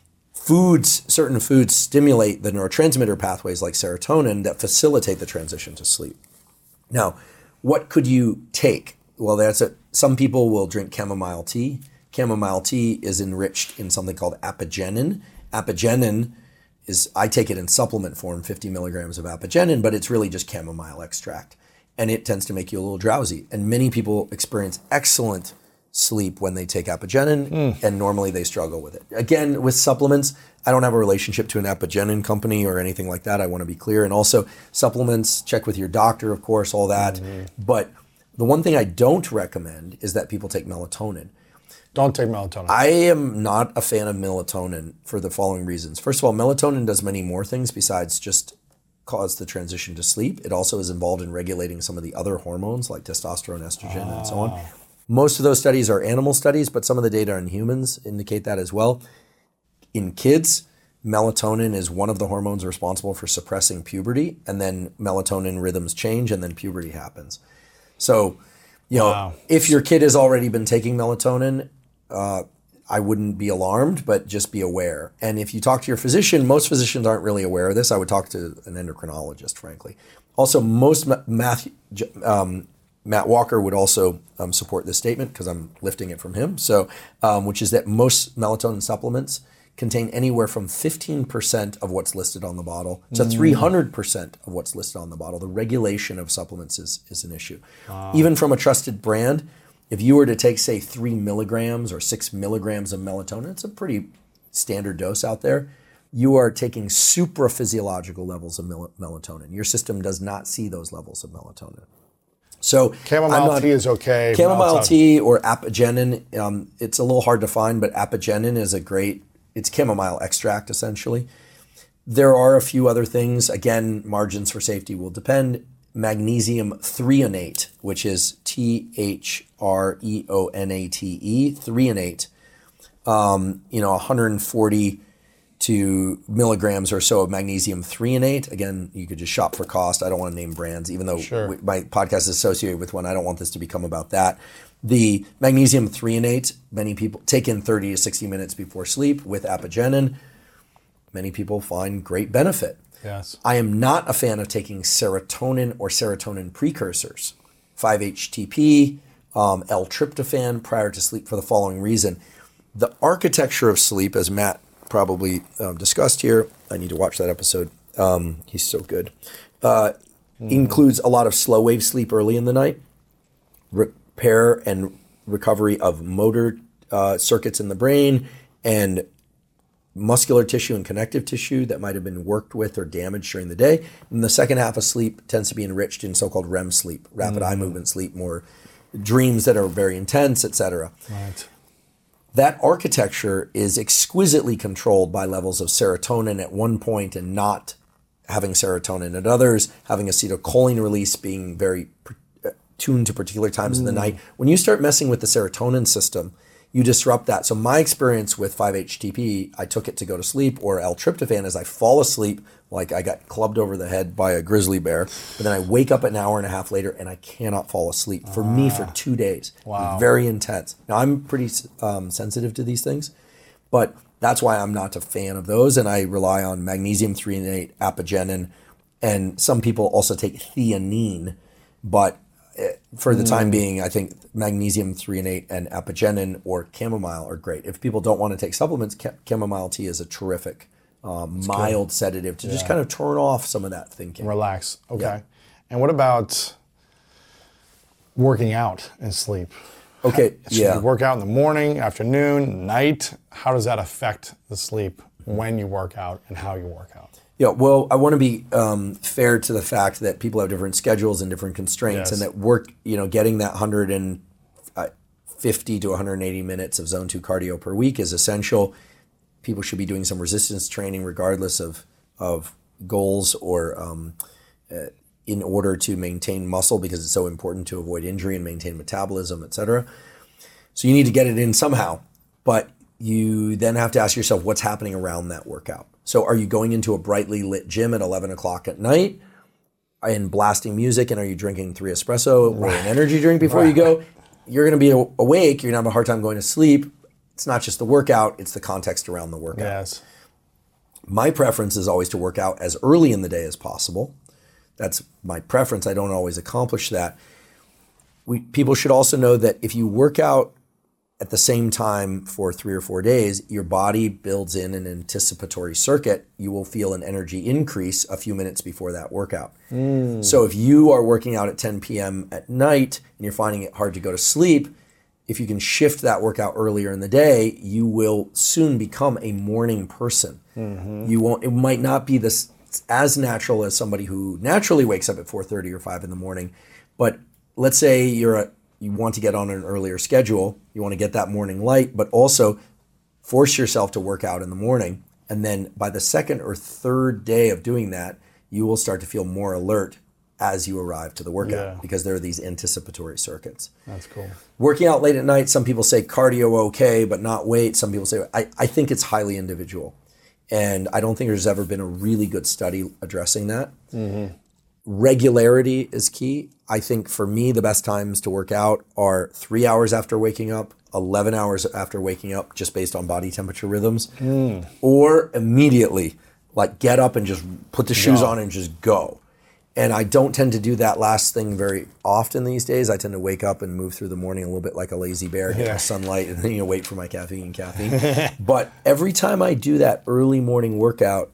Speaker 4: foods, certain foods stimulate the neurotransmitter pathways like serotonin that facilitate the transition to sleep. Now, what could you take? Well, that's a, some people will drink chamomile tea. Chamomile tea is enriched in something called apigenin. Apigenin is, I take it in supplement form, fifty milligrams of apigenin, but it's really just chamomile extract. And it tends to make you a little drowsy. And many people experience excellent sleep when they take apigenin, mm. and normally they struggle with it. Again, with supplements, I don't have a relationship to an apigenin company or anything like that. I want to be clear. And also supplements, check with your doctor, of course, all that. Mm-hmm. But the one thing I don't recommend is that people take melatonin.
Speaker 1: Don't take melatonin.
Speaker 4: I am not a fan of melatonin for the following reasons. First of all, melatonin does many more things besides just cause the transition to sleep. It also is involved in regulating some of the other hormones like testosterone, estrogen, ah. and so on. Most of those studies are animal studies, but some of the data in humans indicate that as well. In kids, melatonin is one of the hormones responsible for suppressing puberty, and then melatonin rhythms change, and then puberty happens. So, you know, wow. if your kid has already been taking melatonin, uh, I wouldn't be alarmed, but just be aware. And if you talk to your physician, most physicians aren't really aware of this. I would talk to an endocrinologist, frankly. Also, most math, um, Matt Walker would also um, support this statement because I'm lifting it from him. So, um, which is that most melatonin supplements contain anywhere from fifteen percent of what's listed on the bottle to three hundred percent of what's listed on the bottle. The regulation of supplements is, is an issue. Wow. Even from a trusted brand, if you were to take, say, three milligrams or six milligrams of melatonin, it's a pretty standard dose out there, you are taking supraphysiological levels of mel- melatonin. Your system does not see those levels of melatonin. So
Speaker 3: chamomile not, tea is okay.
Speaker 4: Chamomile melatonin. Tea or apigenin, um, it's a little hard to find, but apigenin is a great, it's chamomile extract essentially. There are a few other things. Again, margins for safety will depend. Magnesium threonate, which is T H R E O N A T E, threonate, um, you know, one hundred forty to milligrams or so of magnesium threonate. Again, you could just shop for cost. I don't want to name brands, even though
Speaker 3: sure.
Speaker 4: we, my podcast is associated with one. I don't want this to become about that. The magnesium threonate, many people take in thirty to sixty minutes before sleep with apigenin. Many people find great benefit.
Speaker 3: Yes.
Speaker 4: I am not a fan of taking serotonin or serotonin precursors, five H T P, um, L-tryptophan prior to sleep for the following reason. The architecture of sleep, as Matt probably um, discussed here, I need to watch that episode. Um, he's so good. Uh, mm. Includes a lot of slow wave sleep early in the night, repair and recovery of motor uh, circuits in the brain, and muscular tissue and connective tissue that might have been worked with or damaged during the day. And the second half of sleep tends to be enriched in so-called R E M sleep, rapid mm. eye movement sleep, more dreams that are very intense, et cetera.
Speaker 3: Right.
Speaker 4: That architecture is exquisitely controlled by levels of serotonin at one point and not having serotonin at others, having acetylcholine release being very tuned to particular times mm. in the night. When you start messing with the serotonin system, you disrupt that. So my experience with five H T P, I took it to go to sleep, or L-tryptophan, is I fall asleep like I got clubbed over the head by a grizzly bear, but then I wake up an hour and a half later and I cannot fall asleep. For ah. me, for two days.
Speaker 3: Wow.
Speaker 4: Very intense. Now, I'm pretty um, sensitive to these things, but that's why I'm not a fan of those, and I rely on magnesium threonate, apigenin, and some people also take theanine, but for the time being, I think magnesium threonate and apigenin or chamomile are great. If people don't want to take supplements, chamomile tea is a terrific, um, mild good. sedative to yeah. just kind of turn off some of that thinking.
Speaker 3: Relax. Okay.
Speaker 4: Yeah.
Speaker 3: And what about working out and sleep?
Speaker 4: Okay.
Speaker 3: Should
Speaker 4: yeah.
Speaker 3: you work out in the morning, afternoon, night? How does that affect the sleep when you work out and how you work out?
Speaker 4: Yeah, well, I want to be um, fair to the fact that people have different schedules and different constraints, yes. and that work, you know, getting that one hundred fifty to one hundred eighty minutes of zone two cardio per week is essential. People should be doing some resistance training regardless of of goals or um, uh, in order to maintain muscle, because it's so important to avoid injury and maintain metabolism, et cetera. So you need to get it in somehow, but you then have to ask yourself what's happening around that workout. So are you going into a brightly lit gym at eleven o'clock at night and blasting music, and are you drinking three espresso or an energy drink before right. you go? You're going to be awake. You're going to have a hard time going to sleep. It's not just the workout, it's the context around the workout.
Speaker 3: Yes.
Speaker 4: My preference is always to work out as early in the day as possible. That's my preference. I don't always accomplish that. We, people should also know that if you work out at the same time for three or four days, your body builds in an anticipatory circuit. You will feel an energy increase a few minutes before that workout. Mm. So if you are working out at ten p.m. at night and you're finding it hard to go to sleep, if you can shift that workout earlier in the day, you will soon become a morning person. Mm-hmm. You won't. It might not be this as natural as somebody who naturally wakes up at four thirty or five in the morning, but let's say you're a you want to get on an earlier schedule, you want to get that morning light, but also force yourself to work out in the morning. And then by the second or third day of doing that, you will start to feel more alert as you arrive to the workout, yeah. because there are these anticipatory circuits.
Speaker 3: That's cool.
Speaker 4: Working out late at night, some people say cardio okay, but not weight. Some people say, I, I think it's highly individual. And I don't think there's ever been a really good study addressing that. Mm-hmm. Regularity is key. I think for me, the best times to work out are three hours after waking up, eleven hours after waking up, just based on body temperature rhythms, mm. or immediately, like get up and just put the shoes
Speaker 3: Go.
Speaker 4: on and just go. And I don't tend to do that last thing very often these days. I tend to wake up and move through the morning a little bit like a lazy bear, get
Speaker 3: Yeah.
Speaker 4: my sunlight, and then you know wait for my caffeine, caffeine. But every time I do that early morning workout,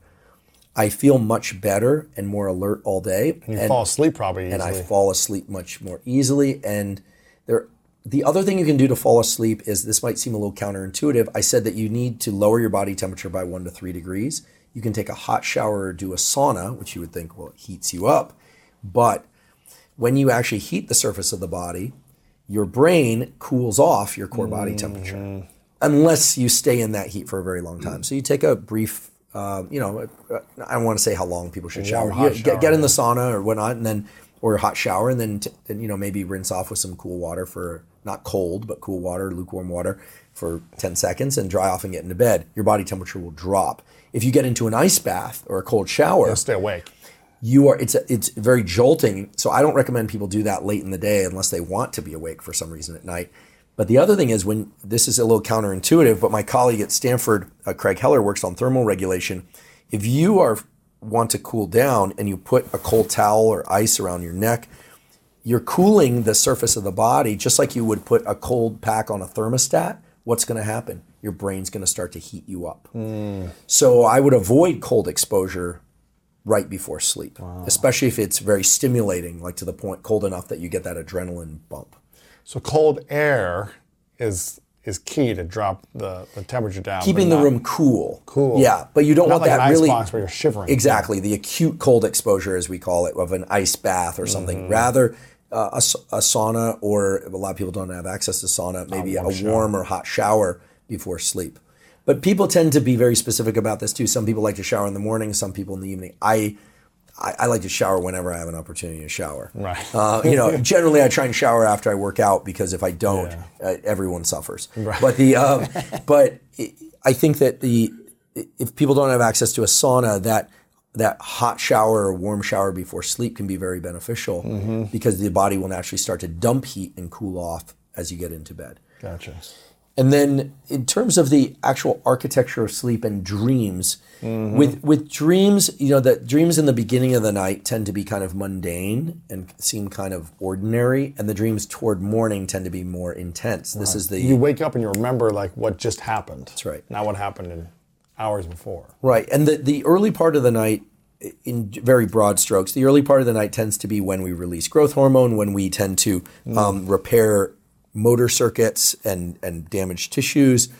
Speaker 4: I feel much better and more alert all day.
Speaker 3: You
Speaker 4: and,
Speaker 3: fall asleep probably easily.
Speaker 4: and I fall asleep much more easily. And there, the other thing you can do to fall asleep is, this might seem a little counterintuitive. I said that you need to lower your body temperature by one to three degrees. You can take a hot shower or do a sauna, which you would think, well, it heats you up. But when you actually heat the surface of the body, your brain cools off your core body temperature, mm-hmm. unless you stay in that heat for a very long time. So you take a brief, uh, you know, I don't want to say how long people should shower.
Speaker 3: Hot
Speaker 4: You
Speaker 3: shower.
Speaker 4: Get, get in the sauna or whatnot, and then or a hot shower, and then t- and, you know maybe rinse off with some cool water for, not cold, but cool water, lukewarm water for ten seconds, and dry off and get into bed. Your body temperature will drop. If you get into an ice bath or a cold shower,
Speaker 3: You'll stay awake.
Speaker 4: you are it's a, it's very jolting. So I don't recommend people do that late in the day unless they want to be awake for some reason at night. But the other thing is, when this is a little counterintuitive, but my colleague at Stanford, uh, Craig Heller, works on thermal regulation. If you are want to cool down and you put a cold towel or ice around your neck, you're cooling the surface of the body just like you would put a cold pack on a thermostat. What's going to happen? Your brain's going to start to heat you up. Mm. So I would avoid cold exposure right before sleep, wow. especially if it's very stimulating, like to the point cold enough that you get that adrenaline bump.
Speaker 3: So cold air is is key to drop the, the temperature down.
Speaker 4: Keeping the room cool.
Speaker 3: Cool.
Speaker 4: Yeah, but you don't
Speaker 3: Not
Speaker 4: want
Speaker 3: like
Speaker 4: that
Speaker 3: an
Speaker 4: really.
Speaker 3: Ice box where you're shivering.
Speaker 4: Exactly, the acute cold exposure, as we call it, of an ice bath or something. Mm-hmm. Rather, uh, a, a sauna, or a lot of people don't have access to sauna, maybe a, warm, a warm or hot shower before sleep. But people tend to be very specific about this too. Some people like to shower in the morning, some people in the evening. I I, I like to shower whenever I have an opportunity to shower.
Speaker 3: Right.
Speaker 4: Uh, you know, generally I try and shower after I work out, because if I don't, yeah. uh, everyone suffers.
Speaker 3: Right.
Speaker 4: But the um, but I think that the if people don't have access to a sauna, that that hot shower or warm shower before sleep can be very beneficial, mm-hmm. because the body will naturally start to dump heat and cool off as you get into bed.
Speaker 3: Gotcha.
Speaker 4: And then in terms of the actual architecture of sleep and dreams, mm-hmm. with with dreams, you know, the dreams in the beginning of the night tend to be kind of mundane and seem kind of ordinary, and the dreams toward morning tend to be more intense. Right. This is the
Speaker 3: you wake up and you remember like what just happened.
Speaker 4: That's right.
Speaker 3: Not what happened in hours before.
Speaker 4: Right. And the the early part of the night, in very broad strokes, the early part of the night tends to be when we release growth hormone, when we tend to mm. um, repair motor circuits and, and damaged tissues.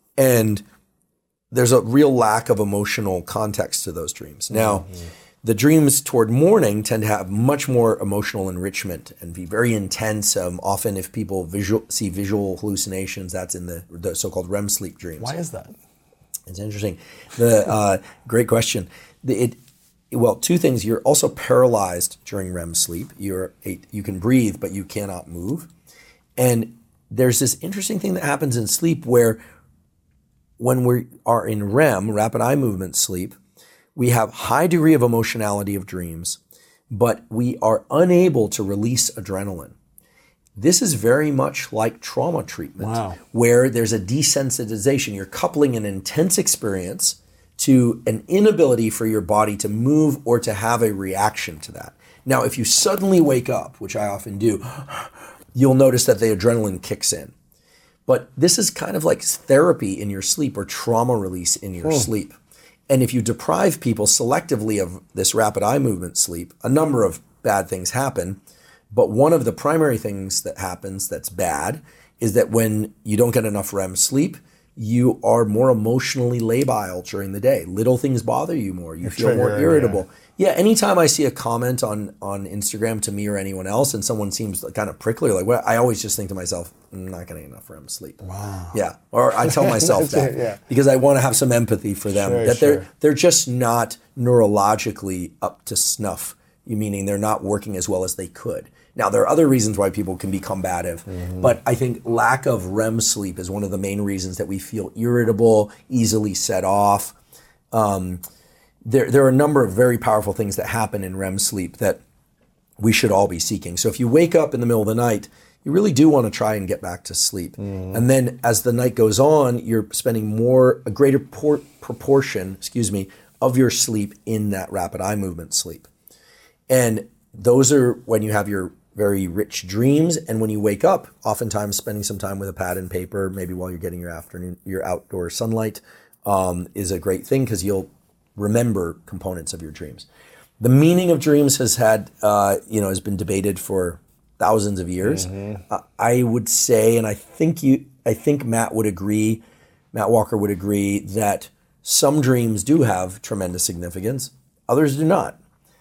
Speaker 4: And there's a real lack of emotional context to those dreams. Now, mm-hmm. the dreams toward morning tend to have much more emotional enrichment and be very intense. Um, often if people visual, see visual hallucinations, that's in the, the so-called R E M sleep dreams.
Speaker 3: Why is that?
Speaker 4: It's interesting. The uh, great question. The, it, well, two things. You're also paralyzed during R E M sleep. You're a, you can breathe, but you cannot move. And there's this interesting thing that happens in sleep where when we are in R E M, rapid eye movement sleep, we have high degree of emotionality of dreams, but we are unable to release adrenaline. This is very much like trauma treatment,
Speaker 3: wow.
Speaker 4: where there's a desensitization. You're coupling an intense experience to an inability for your body to move or to have a reaction to that. Now, if you suddenly wake up, which I often do, you'll notice that the adrenaline kicks in. But this is kind of like therapy in your sleep, or trauma release in your mm. sleep. And if you deprive people selectively of this rapid eye movement sleep, a number of bad things happen. But one of the primary things that happens that's bad is that when you don't get enough R E M sleep, you are more emotionally labile during the day. Little things bother you more. You
Speaker 3: You're
Speaker 4: feel more
Speaker 3: triggered,
Speaker 4: irritable.
Speaker 3: Yeah.
Speaker 4: Yeah, anytime I see a comment on, on Instagram to me or anyone else, and someone seems kind of prickly, like what, I always just think to myself, I'm not getting enough R E M sleep.
Speaker 3: Wow.
Speaker 4: Yeah, or I tell myself that
Speaker 3: yeah.
Speaker 4: because I want to have some empathy for them,
Speaker 3: sure,
Speaker 4: that
Speaker 3: sure.
Speaker 4: they're they're just not neurologically up to snuff. You meaning they're not working as well as they could. Now, there are other reasons why people can be combative, mm-hmm. but I think lack of R E M sleep is one of the main reasons that we feel irritable, easily set off. Um, there, there are a number of very powerful things that happen in R E M sleep that we should all be seeking. So if you wake up in the middle of the night, you really do want to try and get back to sleep. Mm. And then as the night goes on, you're spending more, a greater por- proportion, excuse me, of your sleep in that rapid eye movement sleep. And those are when you have your very rich dreams, and when you wake up, oftentimes spending some time with a pad and paper, maybe while you're getting your afternoon, your outdoor sunlight, um, is a great thing because you'll remember components of your dreams. The meaning of dreams has had, uh, you know, has been debated for thousands of years. Mm-hmm. Uh, I would say, and I think you, I think Matt would agree, Matt Walker would agree that some dreams do have tremendous significance, others do not.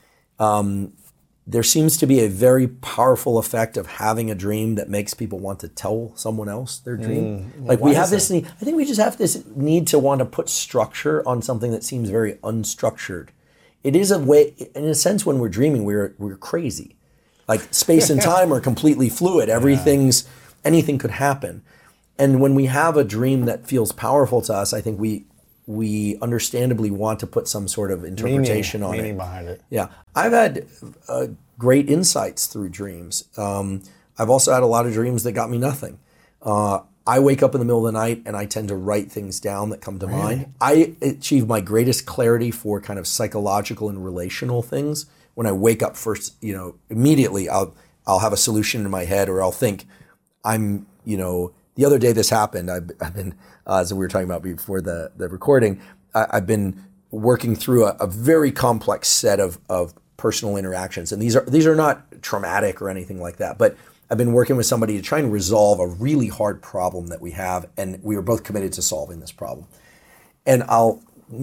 Speaker 4: Um, There seems to be a very powerful effect of having a dream that makes people want to tell someone else their dream. Mm, like we have this need, I think we just have this need to want to put structure on something that seems very unstructured. It is a way, in a sense, when we're dreaming, we're we're crazy. Like space and time are completely fluid. Everything's, yeah. anything could happen. And when we have a dream that feels powerful to us, I think we we understandably want to put some sort of interpretation
Speaker 2: meaning,
Speaker 4: on
Speaker 2: meaning
Speaker 4: it.
Speaker 2: behind it.
Speaker 4: Yeah. I've had uh, great insights through dreams. Um, I've also had a lot of dreams that got me nothing. Uh, I wake up in the middle of the night and I tend to write things down that come to really? mind. I achieve my greatest clarity for kind of psychological and relational things when I wake up first, you know, immediately I'll I'll have a solution in my head, or I'll think I'm, you know, the other day this happened. I've, I've been, uh, as we were talking about before the, the recording, I, I've been working through a, a very complex set of, of personal interactions. And these are these are not traumatic or anything like that, but I've been working with somebody to try and resolve a really hard problem that we have, and we were both committed to solving this problem. And I'll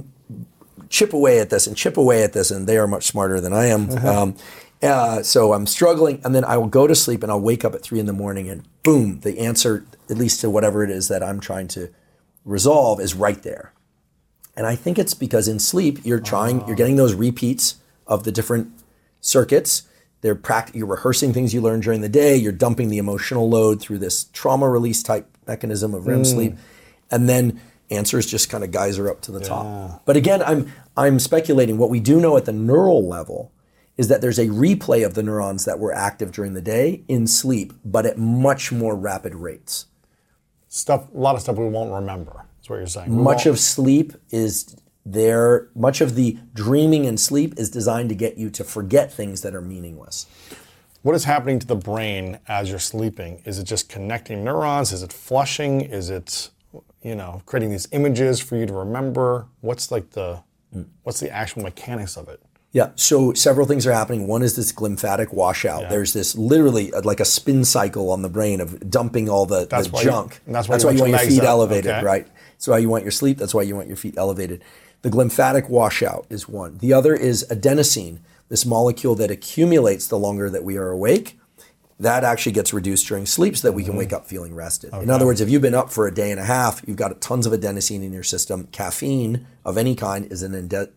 Speaker 4: chip away at this and chip away at this, and they are much smarter than I am. Uh-huh. Um, uh, so I'm struggling, and then I will go to sleep, and I'll wake up at three in the morning, and boom, the answer, at least to whatever it is that I'm trying to resolve, is right there. And I think it's because in sleep, you're trying, oh. you're getting those repeats of the different circuits. They're pract- you're rehearsing things you learned during the day. You're dumping the emotional load through this trauma release type mechanism of R E M mm. sleep. And then answers just kind of geyser up to the yeah. top. But again, I'm I'm speculating. What we do know at the neural level is that there's a replay of the neurons that were active during the day in sleep, but at much more rapid rates.
Speaker 2: Stuff, a lot of stuff we won't remember, is what you're saying. We
Speaker 4: much
Speaker 2: won't.
Speaker 4: of sleep is there, much of the dreaming and sleep is designed to get you to forget things that are meaningless.
Speaker 2: What is happening to the brain as you're sleeping? Is it just connecting neurons? Is it flushing? Is it, you know, creating these images for you to remember? What's like the, mm. what's the actual mechanics of it?
Speaker 4: Yeah, so several things are happening. One is this glymphatic washout. Yeah. There's this literally like a spin cycle on the brain of dumping all the, the junk.
Speaker 2: You, that's why
Speaker 4: that's
Speaker 2: you
Speaker 4: why you want your feet
Speaker 2: up.
Speaker 4: elevated,
Speaker 2: okay.
Speaker 4: right? That's why you want your sleep. That's why you want your feet elevated. The glymphatic washout is one. The other is adenosine, this molecule that accumulates the longer that we are awake. That actually gets reduced during sleep so that we can mm-hmm. wake up feeling rested. Okay. In other words, if you've been up for a day and a half, you've got tons of adenosine in your system. Caffeine of any kind is an inde-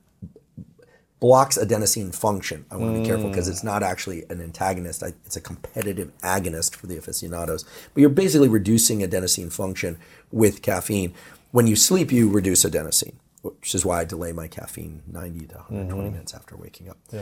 Speaker 4: blocks adenosine function. I want to be mm. careful because it's not actually an antagonist. It's a competitive agonist for the aficionados. But you're basically reducing adenosine function with caffeine. When you sleep, you reduce adenosine, which is why I delay my caffeine ninety to one hundred twenty mm-hmm. minutes after waking up.
Speaker 2: Yeah.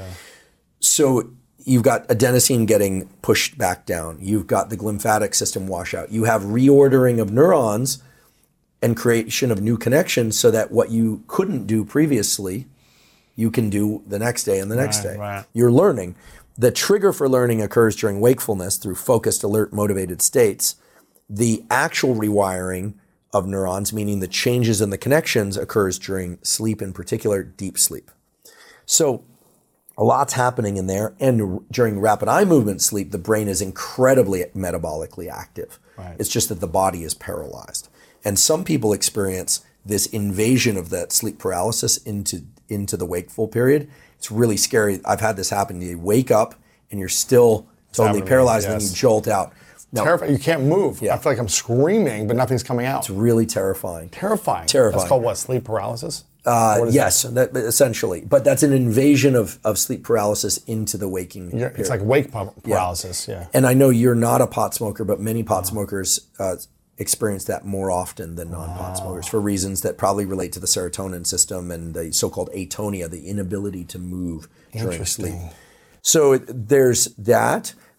Speaker 4: So you've got adenosine getting pushed back down. You've got the glymphatic system washout. You have reordering of neurons and creation of new connections so that what you couldn't do previously, you can do the next day and the next
Speaker 2: right,
Speaker 4: day.
Speaker 2: Right.
Speaker 4: You're learning. The trigger for learning occurs during wakefulness through focused, alert, motivated states. The actual rewiring of neurons, meaning the changes in the connections, occurs during sleep, in particular, deep sleep. So a lot's happening in there. And during rapid eye movement sleep, the brain is incredibly metabolically active.
Speaker 2: Right.
Speaker 4: It's just that the body is paralyzed. And some people experience this invasion of that sleep paralysis into into the wakeful period. It's really scary. I've had this happen. You wake up and you're still totally paralyzed, yes. and then you jolt out.
Speaker 2: Now, terrifying. You can't move.
Speaker 4: Yeah.
Speaker 2: I feel like I'm screaming, but nothing's coming out.
Speaker 4: It's really terrifying.
Speaker 2: Terrifying.
Speaker 4: Terrifying.
Speaker 2: That's called what? Sleep paralysis?
Speaker 4: Uh, yes, that? That, essentially. But that's an invasion of, of sleep paralysis into the waking
Speaker 2: you're,
Speaker 4: period.
Speaker 2: It's like wake paralysis, yeah. yeah.
Speaker 4: And I know you're not a pot smoker, but many pot oh. smokers uh, experience that more often than non-pot wow. smokers for reasons that probably relate to the serotonin system and the so-called atonia, the inability to move during sleep. So there's that.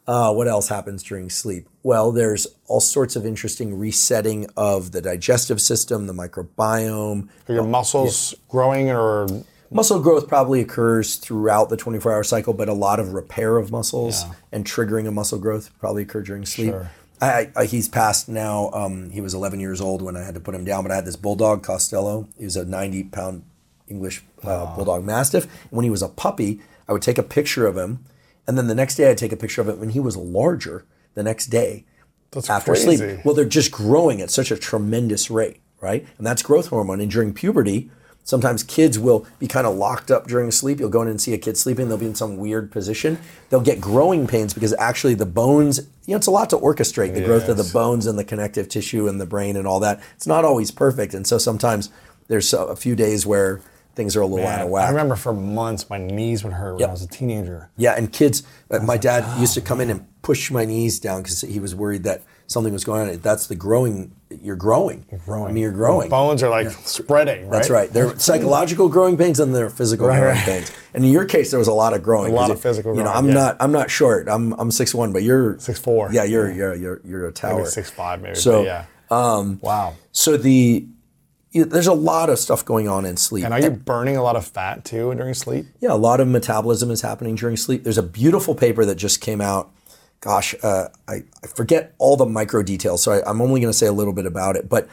Speaker 4: Uh, what else happens during sleep? Well, there's all sorts of interesting resetting of the digestive system, the microbiome.
Speaker 3: Are your muscles yeah. growing or?
Speaker 4: Muscle growth probably occurs throughout the twenty-four hour cycle, but a lot of repair of muscles yeah. and triggering of muscle growth probably occur during sleep.
Speaker 3: Sure.
Speaker 4: I, I, he's passed now. Um, he was eleven years old when I had to put him down, but I had this bulldog, Costello. He was a ninety pound English uh, oh. bulldog mastiff. And when he was a puppy, I would take a picture of him, and then the next day I'd take a picture of him when he was larger the next day.
Speaker 3: That's
Speaker 4: after
Speaker 3: crazy.
Speaker 4: sleep. Well, they're just growing at such a tremendous rate, right? And that's growth hormone. And during puberty, sometimes kids will be kind of locked up during sleep. You'll go in and see a kid sleeping. They'll be in some weird position. They'll get growing pains because actually the bones, you know, it's a lot to orchestrate the yes. growth of the bones and the connective tissue and the brain and all that. It's not always perfect. And so sometimes there's a few days where things are a little
Speaker 3: Man,
Speaker 4: out of whack.
Speaker 3: I remember for months my knees would hurt when
Speaker 4: yep.
Speaker 3: I was a teenager.
Speaker 4: Yeah, and kids, uh, my
Speaker 3: like,
Speaker 4: dad
Speaker 3: oh,
Speaker 4: used to come in and push my knees down because he was worried that something was going on. That's the growing, you're growing.
Speaker 3: You're growing.
Speaker 4: I mean, you're growing.
Speaker 3: Your bones are like yeah. spreading, right?
Speaker 4: That's right. They're psychological growing pains and they're physical
Speaker 3: right,
Speaker 4: growing
Speaker 3: right.
Speaker 4: pains. And in your case, there was a lot of growing.
Speaker 3: A lot
Speaker 4: of
Speaker 3: it, physical
Speaker 4: you
Speaker 3: growing.
Speaker 4: know, I'm
Speaker 3: yeah.
Speaker 4: not I'm not short. I'm I'm six one, but you're
Speaker 3: six four.
Speaker 4: Yeah, you're you're you're you're a tower.
Speaker 3: Maybe six five, maybe.
Speaker 4: So
Speaker 3: yeah.
Speaker 4: Um,
Speaker 3: wow.
Speaker 4: So the you know, there's a lot of stuff going on in sleep.
Speaker 3: And are you burning a lot of fat too during sleep?
Speaker 4: Yeah, a lot of metabolism is happening during sleep. There's a beautiful paper that just came out. Gosh, uh, I, I forget all the micro details, so I, I'm only going to say a little bit about it. But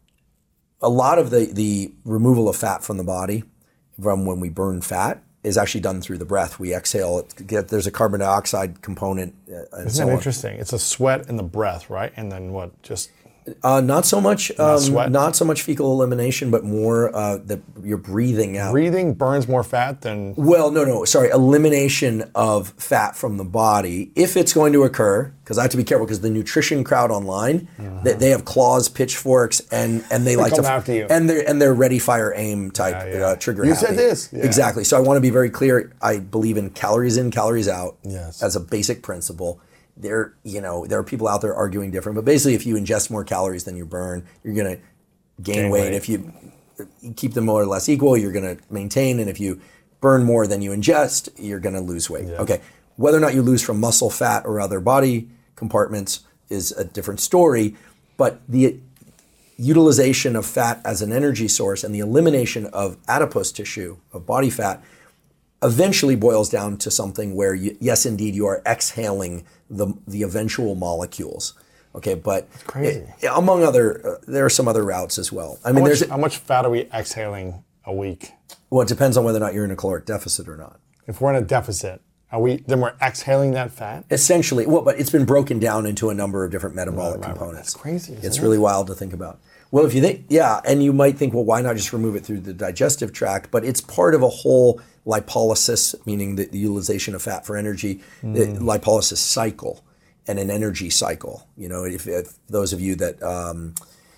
Speaker 4: a lot of the, the removal of fat from the body from when we burn fat is actually done through the breath. We exhale. It, get, there's a carbon dioxide component. Uh, and
Speaker 3: Isn't
Speaker 4: so
Speaker 3: that
Speaker 4: on.
Speaker 3: interesting? It's a sweat and the breath, right? And then what? Just
Speaker 4: uh, not so much.
Speaker 3: Not
Speaker 4: um,
Speaker 3: sweat?
Speaker 4: Not so much fecal elimination, but more uh, the you're breathing out.
Speaker 3: Breathing burns more fat than.
Speaker 4: Well, no, no, sorry. Elimination of fat from the body, if it's going to occur, because I have to be careful because the nutrition crowd online, uh-huh. they, they have claws, pitchforks, and and they,
Speaker 3: they
Speaker 4: like
Speaker 3: come
Speaker 4: to
Speaker 3: after you.
Speaker 4: and they're and they're ready, fire, aim type
Speaker 3: yeah, yeah.
Speaker 4: Uh, trigger.
Speaker 3: You
Speaker 4: happy.
Speaker 3: said this yeah.
Speaker 4: Exactly. So I want to be very clear. I believe in calories in, calories out
Speaker 3: yes.
Speaker 4: as a basic principle. There, you know, there are people out there arguing different, but basically, if you ingest more calories than you burn, you're going to gain, gain weight. weight. If you keep them more or less equal, you're going to maintain, and if you burn more than you ingest, you're going to lose weight. Yeah. Okay, whether or not you lose from muscle, fat, or other body compartments is a different story, but the utilization of fat as an energy source and the elimination of adipose tissue, of body fat, eventually boils down to something where, you, yes, indeed, you are exhaling the the eventual molecules. Okay, but
Speaker 3: crazy.
Speaker 4: It, among other, uh, there are some other routes as well. I mean,
Speaker 3: how much,
Speaker 4: there's
Speaker 3: how much fat are we exhaling a week?
Speaker 4: Well, it depends on whether or not you're in a caloric deficit or not.
Speaker 3: If we're in a deficit, are we then we're exhaling that fat?
Speaker 4: Essentially, well, but it's been broken down into a number of different metabolic
Speaker 3: right, right,
Speaker 4: components.
Speaker 3: That's crazy.
Speaker 4: It's
Speaker 3: it?
Speaker 4: really wild to think about. Well, if you think, yeah, and you might think, well, why not just remove it through the digestive tract? But it's part of a whole lipolysis, meaning the, the utilization of fat for energy, mm. the lipolysis cycle and an energy cycle. You know, if, if those of you that um,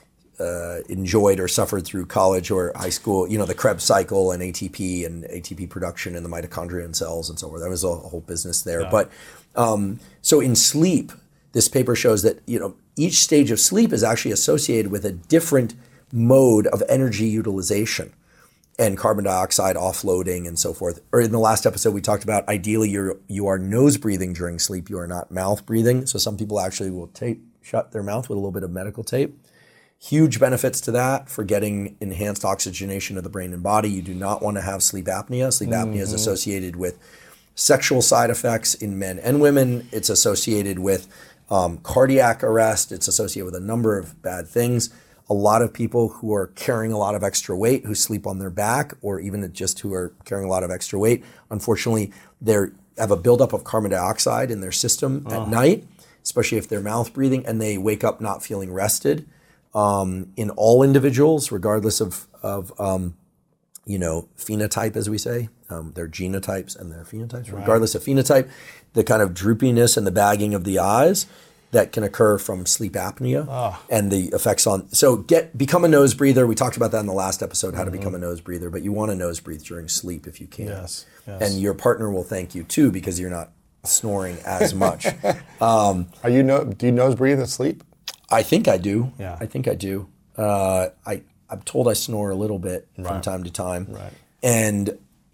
Speaker 4: uh, enjoyed or suffered through college or high school, you know, the Krebs cycle and A T P and A T P production in the mitochondria and cells and so forth. That was a whole business there. Yeah. But um, so in sleep, this paper shows that, you know, each stage of sleep is actually associated with a different mode of energy utilization and carbon dioxide offloading and so forth. Or in the last episode, we talked about ideally you're, you are nose breathing during sleep. You are not mouth breathing. So some people actually will tape shut their mouth with a little bit of medical tape. Huge benefits to that for getting enhanced oxygenation of the brain and body. You do not want to have sleep apnea. Sleep mm-hmm. apnea is associated with sexual side effects in men and women. It's associated with Um, cardiac arrest. It's associated with a number of bad things. A lot of people who are carrying a lot of extra weight, who sleep on their back, or even just who are carrying a lot of extra weight, unfortunately, they have a buildup of carbon dioxide in their system oh. at night, especially if they're mouth breathing, and they wake up not feeling rested. Um, in all individuals, regardless of, of um, you know, phenotype, as we say, um, their genotypes and their phenotypes, right. Regardless of phenotype, the kind of droopiness and the bagging of the eyes that can occur from sleep apnea oh. and the effects on, so get, become a nose breather. We talked about that in the last episode, how mm-hmm. to become a nose breather, but you want to nose breathe during sleep if you can.
Speaker 3: Yes, yes.
Speaker 4: And your partner will thank you too, because you're not snoring as much. um,
Speaker 3: Are you no, do you nose breathe in sleep?
Speaker 4: I think I do.
Speaker 3: Yeah.
Speaker 4: I think I do. Uh, I, I'm told I snore a little bit
Speaker 3: right.
Speaker 4: from time to time.
Speaker 3: Right.
Speaker 4: And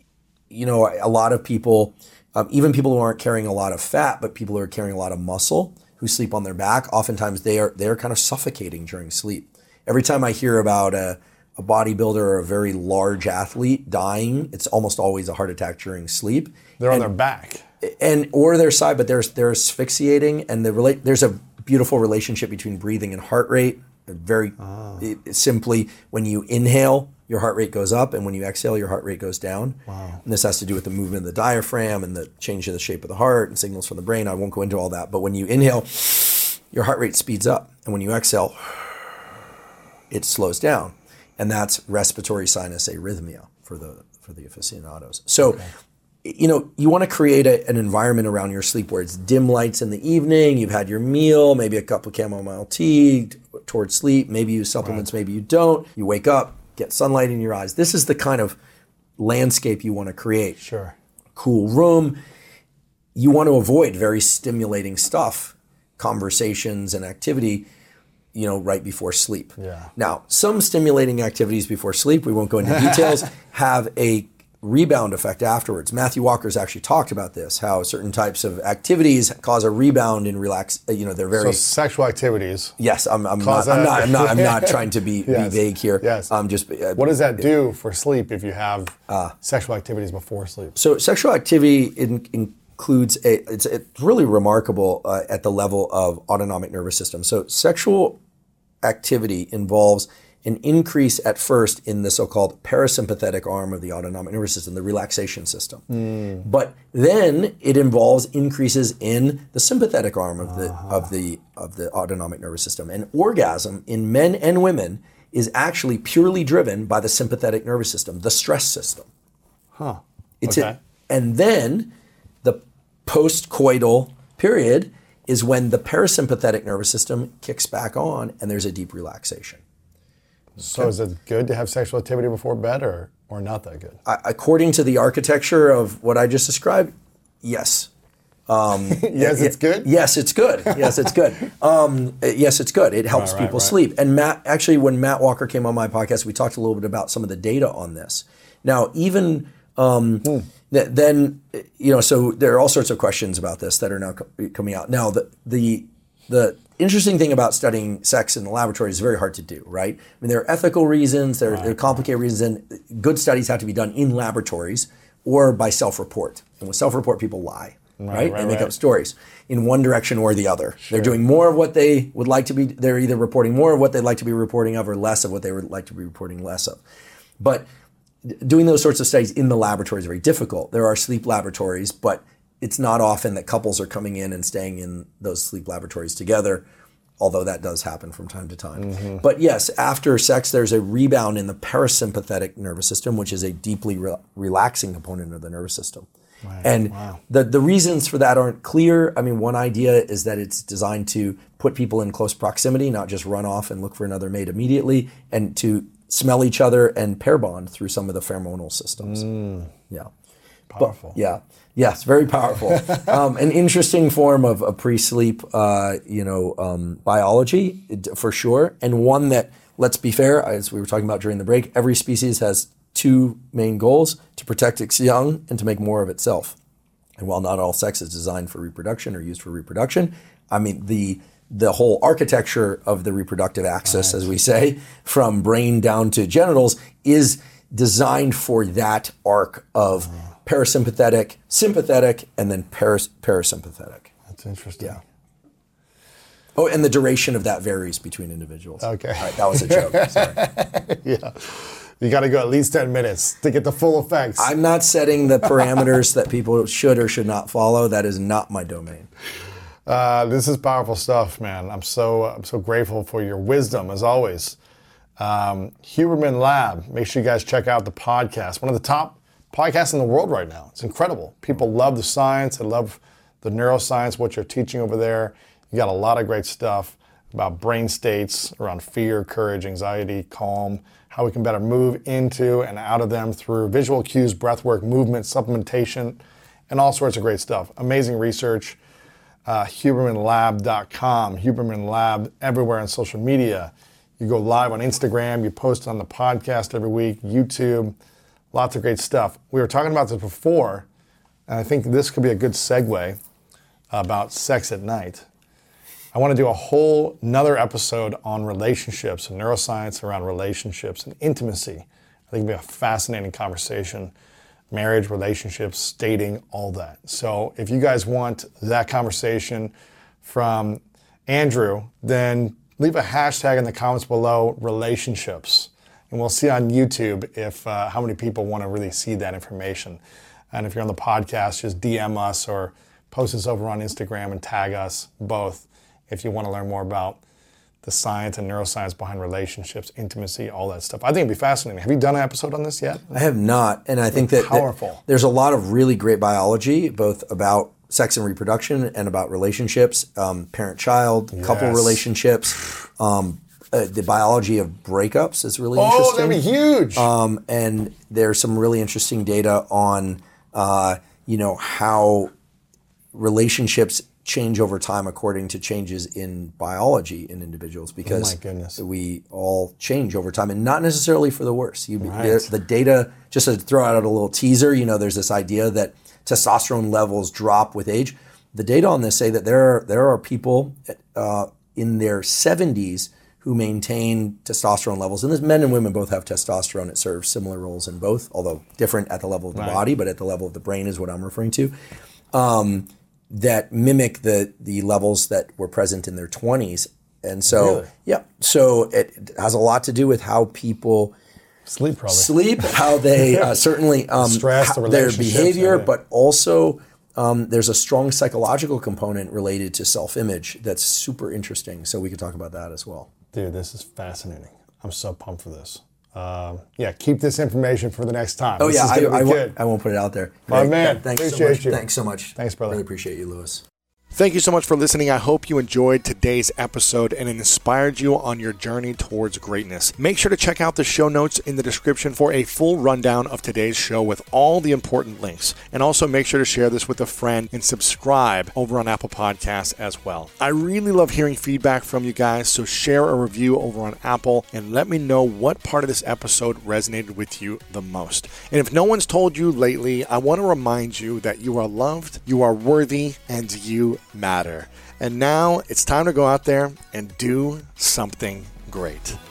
Speaker 4: you know, a lot of people, um, even people who aren't carrying a lot of fat, but people who are carrying a lot of muscle, who sleep on their back, oftentimes they are they're kind of suffocating during sleep. Every time I hear about a, a bodybuilder or a very large athlete dying, it's almost always a heart attack during sleep.
Speaker 3: They're
Speaker 4: and,
Speaker 3: on their back.
Speaker 4: And or their side, but they're, they're asphyxiating, and the rela- there's a beautiful relationship between breathing and heart rate. Very oh. it, simply, when you inhale, your heart rate goes up, and when you exhale, your heart rate goes down. Wow. And this has to do with the movement of the diaphragm and the change of the shape of the heart and signals from the brain. I won't go into all that, but when you inhale, your heart rate speeds up, and when you exhale, it slows down, and that's respiratory sinus arrhythmia for the for the aficionados. So. Okay. You know, you want to create a, an environment around your sleep where it's dim lights in the evening, you've had your meal, maybe a cup of chamomile tea t- towards sleep, maybe you use supplements, right. maybe you don't. You wake up, get sunlight in your eyes. This is the kind of landscape you want to create.
Speaker 3: Sure.
Speaker 4: Cool room. You want to avoid very stimulating stuff, conversations and activity, you know, right before sleep.
Speaker 3: Yeah.
Speaker 4: Now, some stimulating activities before sleep, we won't go into details, have a rebound effect afterwards. Matthew Walker's actually talked about this, how certain types of activities cause a rebound in relax, you know, they're very...
Speaker 3: So sexual activities.
Speaker 4: Yes, I'm, I'm, not, I'm, not, I'm, not, I'm not trying to be,
Speaker 3: yes.
Speaker 4: be vague here.
Speaker 3: Yes.
Speaker 4: Um, just, uh,
Speaker 3: what does that do for sleep if you have uh, sexual activities before sleep?
Speaker 4: So sexual activity in, includes, a, it's, it's really remarkable uh, at the level of autonomic nervous system. So sexual activity involves an increase at first in the so-called parasympathetic arm of the autonomic nervous system, the relaxation system. Mm. But then it involves increases in the sympathetic arm of the uh-huh. of the of the autonomic nervous system. And orgasm in men and women is actually purely driven by the sympathetic nervous system, the stress system.
Speaker 3: Huh.
Speaker 4: It's
Speaker 3: okay.
Speaker 4: it. And then the post-coital period is when the parasympathetic nervous system kicks back on and there's a deep relaxation.
Speaker 3: So is it good to have sexual activity before bed or, or not that good?
Speaker 4: I, according to the architecture of what I just described, yes. Um,
Speaker 3: yes, it's good?
Speaker 4: Yes, it's good. Yes, it's good. Um, yes, it's good. It helps right, right, people right. sleep. And Matt, actually, when Matt Walker came on my podcast, we talked a little bit about some of the data on this. Now, even um, hmm. th- then, you know, so there are all sorts of questions about this that are now co- coming out. Now, the the the interesting thing about studying sex in the laboratory is very hard to do, right? I mean, there are ethical reasons, there, right, there are complicated right. reasons, and good studies have to be done in laboratories or by self-report. And with self-report, people lie, right? right?
Speaker 3: right
Speaker 4: they make
Speaker 3: right.
Speaker 4: up stories in one direction or the other.
Speaker 3: Sure.
Speaker 4: They're doing more of what they would like to be, they're either reporting more of what they'd like to be reporting of or less of what they would like to be reporting less of. But doing those sorts of studies in the laboratory is very difficult. There are sleep laboratories, but it's not often that couples are coming in and staying in those sleep laboratories together, although that does happen from time to time. Mm-hmm. But yes, after sex, there's a rebound in the parasympathetic nervous system, which is a deeply re- relaxing component of the nervous system.
Speaker 3: Right.
Speaker 4: And
Speaker 3: wow.
Speaker 4: the, the reasons for that aren't clear. I mean, one idea is that it's designed to put people in close proximity, not just run off and look for another mate immediately, and to smell each other and pair bond through some of the pheromonal systems.
Speaker 3: Mm.
Speaker 4: Yeah.
Speaker 3: Powerful.
Speaker 4: But, yeah. Yes, very powerful. um, an interesting form of a pre-sleep, uh, you know, um, biology for sure, and one that, let's be fair, as we were talking about during the break, every species has two main goals: to protect its young and to make more of itself. And while not all sex is designed for reproduction or used for reproduction, I mean the the whole architecture of the reproductive axis, right. as we say, from brain down to genitals, is designed for that arc of uh-huh. parasympathetic, sympathetic, and then paras- parasympathetic.
Speaker 3: That's interesting.
Speaker 4: Yeah. Oh, and the duration of that varies between individuals.
Speaker 3: Okay.
Speaker 4: All right, that was a joke. Sorry.
Speaker 3: Yeah. You got to go at least ten minutes to get the full effects.
Speaker 4: I'm not setting the parameters that people should or should not follow. That is not my domain.
Speaker 3: Uh, this is powerful stuff, man. I'm so I'm so grateful for your wisdom, as always. Um, Huberman Lab. Make sure you guys check out the podcast. One of the top podcasts in the world right now. It's incredible. People love the science. They love the neuroscience, what you're teaching over there. You got a lot of great stuff about brain states, around fear, courage, anxiety, calm, how we can better move into and out of them through visual cues, breath work, movement, supplementation, and all sorts of great stuff. Amazing research. Uh, Huberman Lab dot com, Huberman Lab everywhere on social media. You go live on Instagram, you post on the podcast every week, YouTube. Lots of great stuff. We were talking about this before, and I think this could be a good segue about sex at night. I want to do a whole another episode on relationships and neuroscience around relationships and intimacy. I think it'll be a fascinating conversation. Marriage, relationships, dating, all that. So if you guys want that conversation from Andrew, then leave a hashtag in the comments below, relationships. And we'll see on YouTube if uh, how many people want to really see that information. And if you're on the podcast, just D M us or post us over on Instagram and tag us both if you want to learn more about the science and neuroscience behind relationships, intimacy, all that stuff. I think it'd be fascinating. Have you done an episode on this yet?
Speaker 4: I have not, and I think that, that there's a lot of really great biology, both about sex and reproduction and about relationships, um, parent-child, yes. couple relationships. Um, uh, the biology of breakups is really
Speaker 3: oh,
Speaker 4: interesting.
Speaker 3: Oh, that'd be huge.
Speaker 4: Um, and there's some really interesting data on, uh, you know, how relationships change over time according to changes in biology in individuals, because
Speaker 3: oh my goodness.
Speaker 4: we all change over time, and not necessarily for the worse. You,
Speaker 3: right.
Speaker 4: the, the data, just to throw out a little teaser, you know, there's this idea that testosterone levels drop with age. The data on this say that there are, there are people uh, in their seventies who maintain testosterone levels, and this, men and women both have testosterone. It serves similar roles in both, although different at the level of the right. body, but at the level of the brain is what I'm referring to. Um, that mimic the the levels that were present in their twenties. And so, really? yeah, so it has a lot to do with how people
Speaker 3: sleep, probably.
Speaker 4: sleep, how they uh, certainly, um,
Speaker 3: Stress, the
Speaker 4: their behavior,
Speaker 3: yeah.
Speaker 4: but also um, there's a strong psychological component related to self-image that's super interesting. So we could talk about that as well.
Speaker 3: Dude, this is fascinating. I'm so pumped for this. Um, yeah, keep this information for the next time.
Speaker 4: Oh
Speaker 3: this
Speaker 4: yeah,
Speaker 3: is
Speaker 4: I, I,
Speaker 3: won't,
Speaker 4: I won't put it out there.
Speaker 3: My right. man,
Speaker 4: Thanks
Speaker 3: appreciate
Speaker 4: so much.
Speaker 3: you.
Speaker 4: Thanks so much.
Speaker 3: Thanks, brother.
Speaker 4: Really appreciate you, Lewis.
Speaker 1: Thank you so much for listening. I hope you enjoyed today's episode and it inspired you on your journey towards greatness. Make sure to check out the show notes in the description for a full rundown of today's show with all the important links. And also make sure to share this with a friend and subscribe over on Apple Podcasts as well. I really love hearing feedback from you guys, so share a review over on Apple and let me know what part of this episode resonated with you the most. And if no one's told you lately, I want to remind you that you are loved, you are worthy, and you matter. And now it's time to go out there and do something great.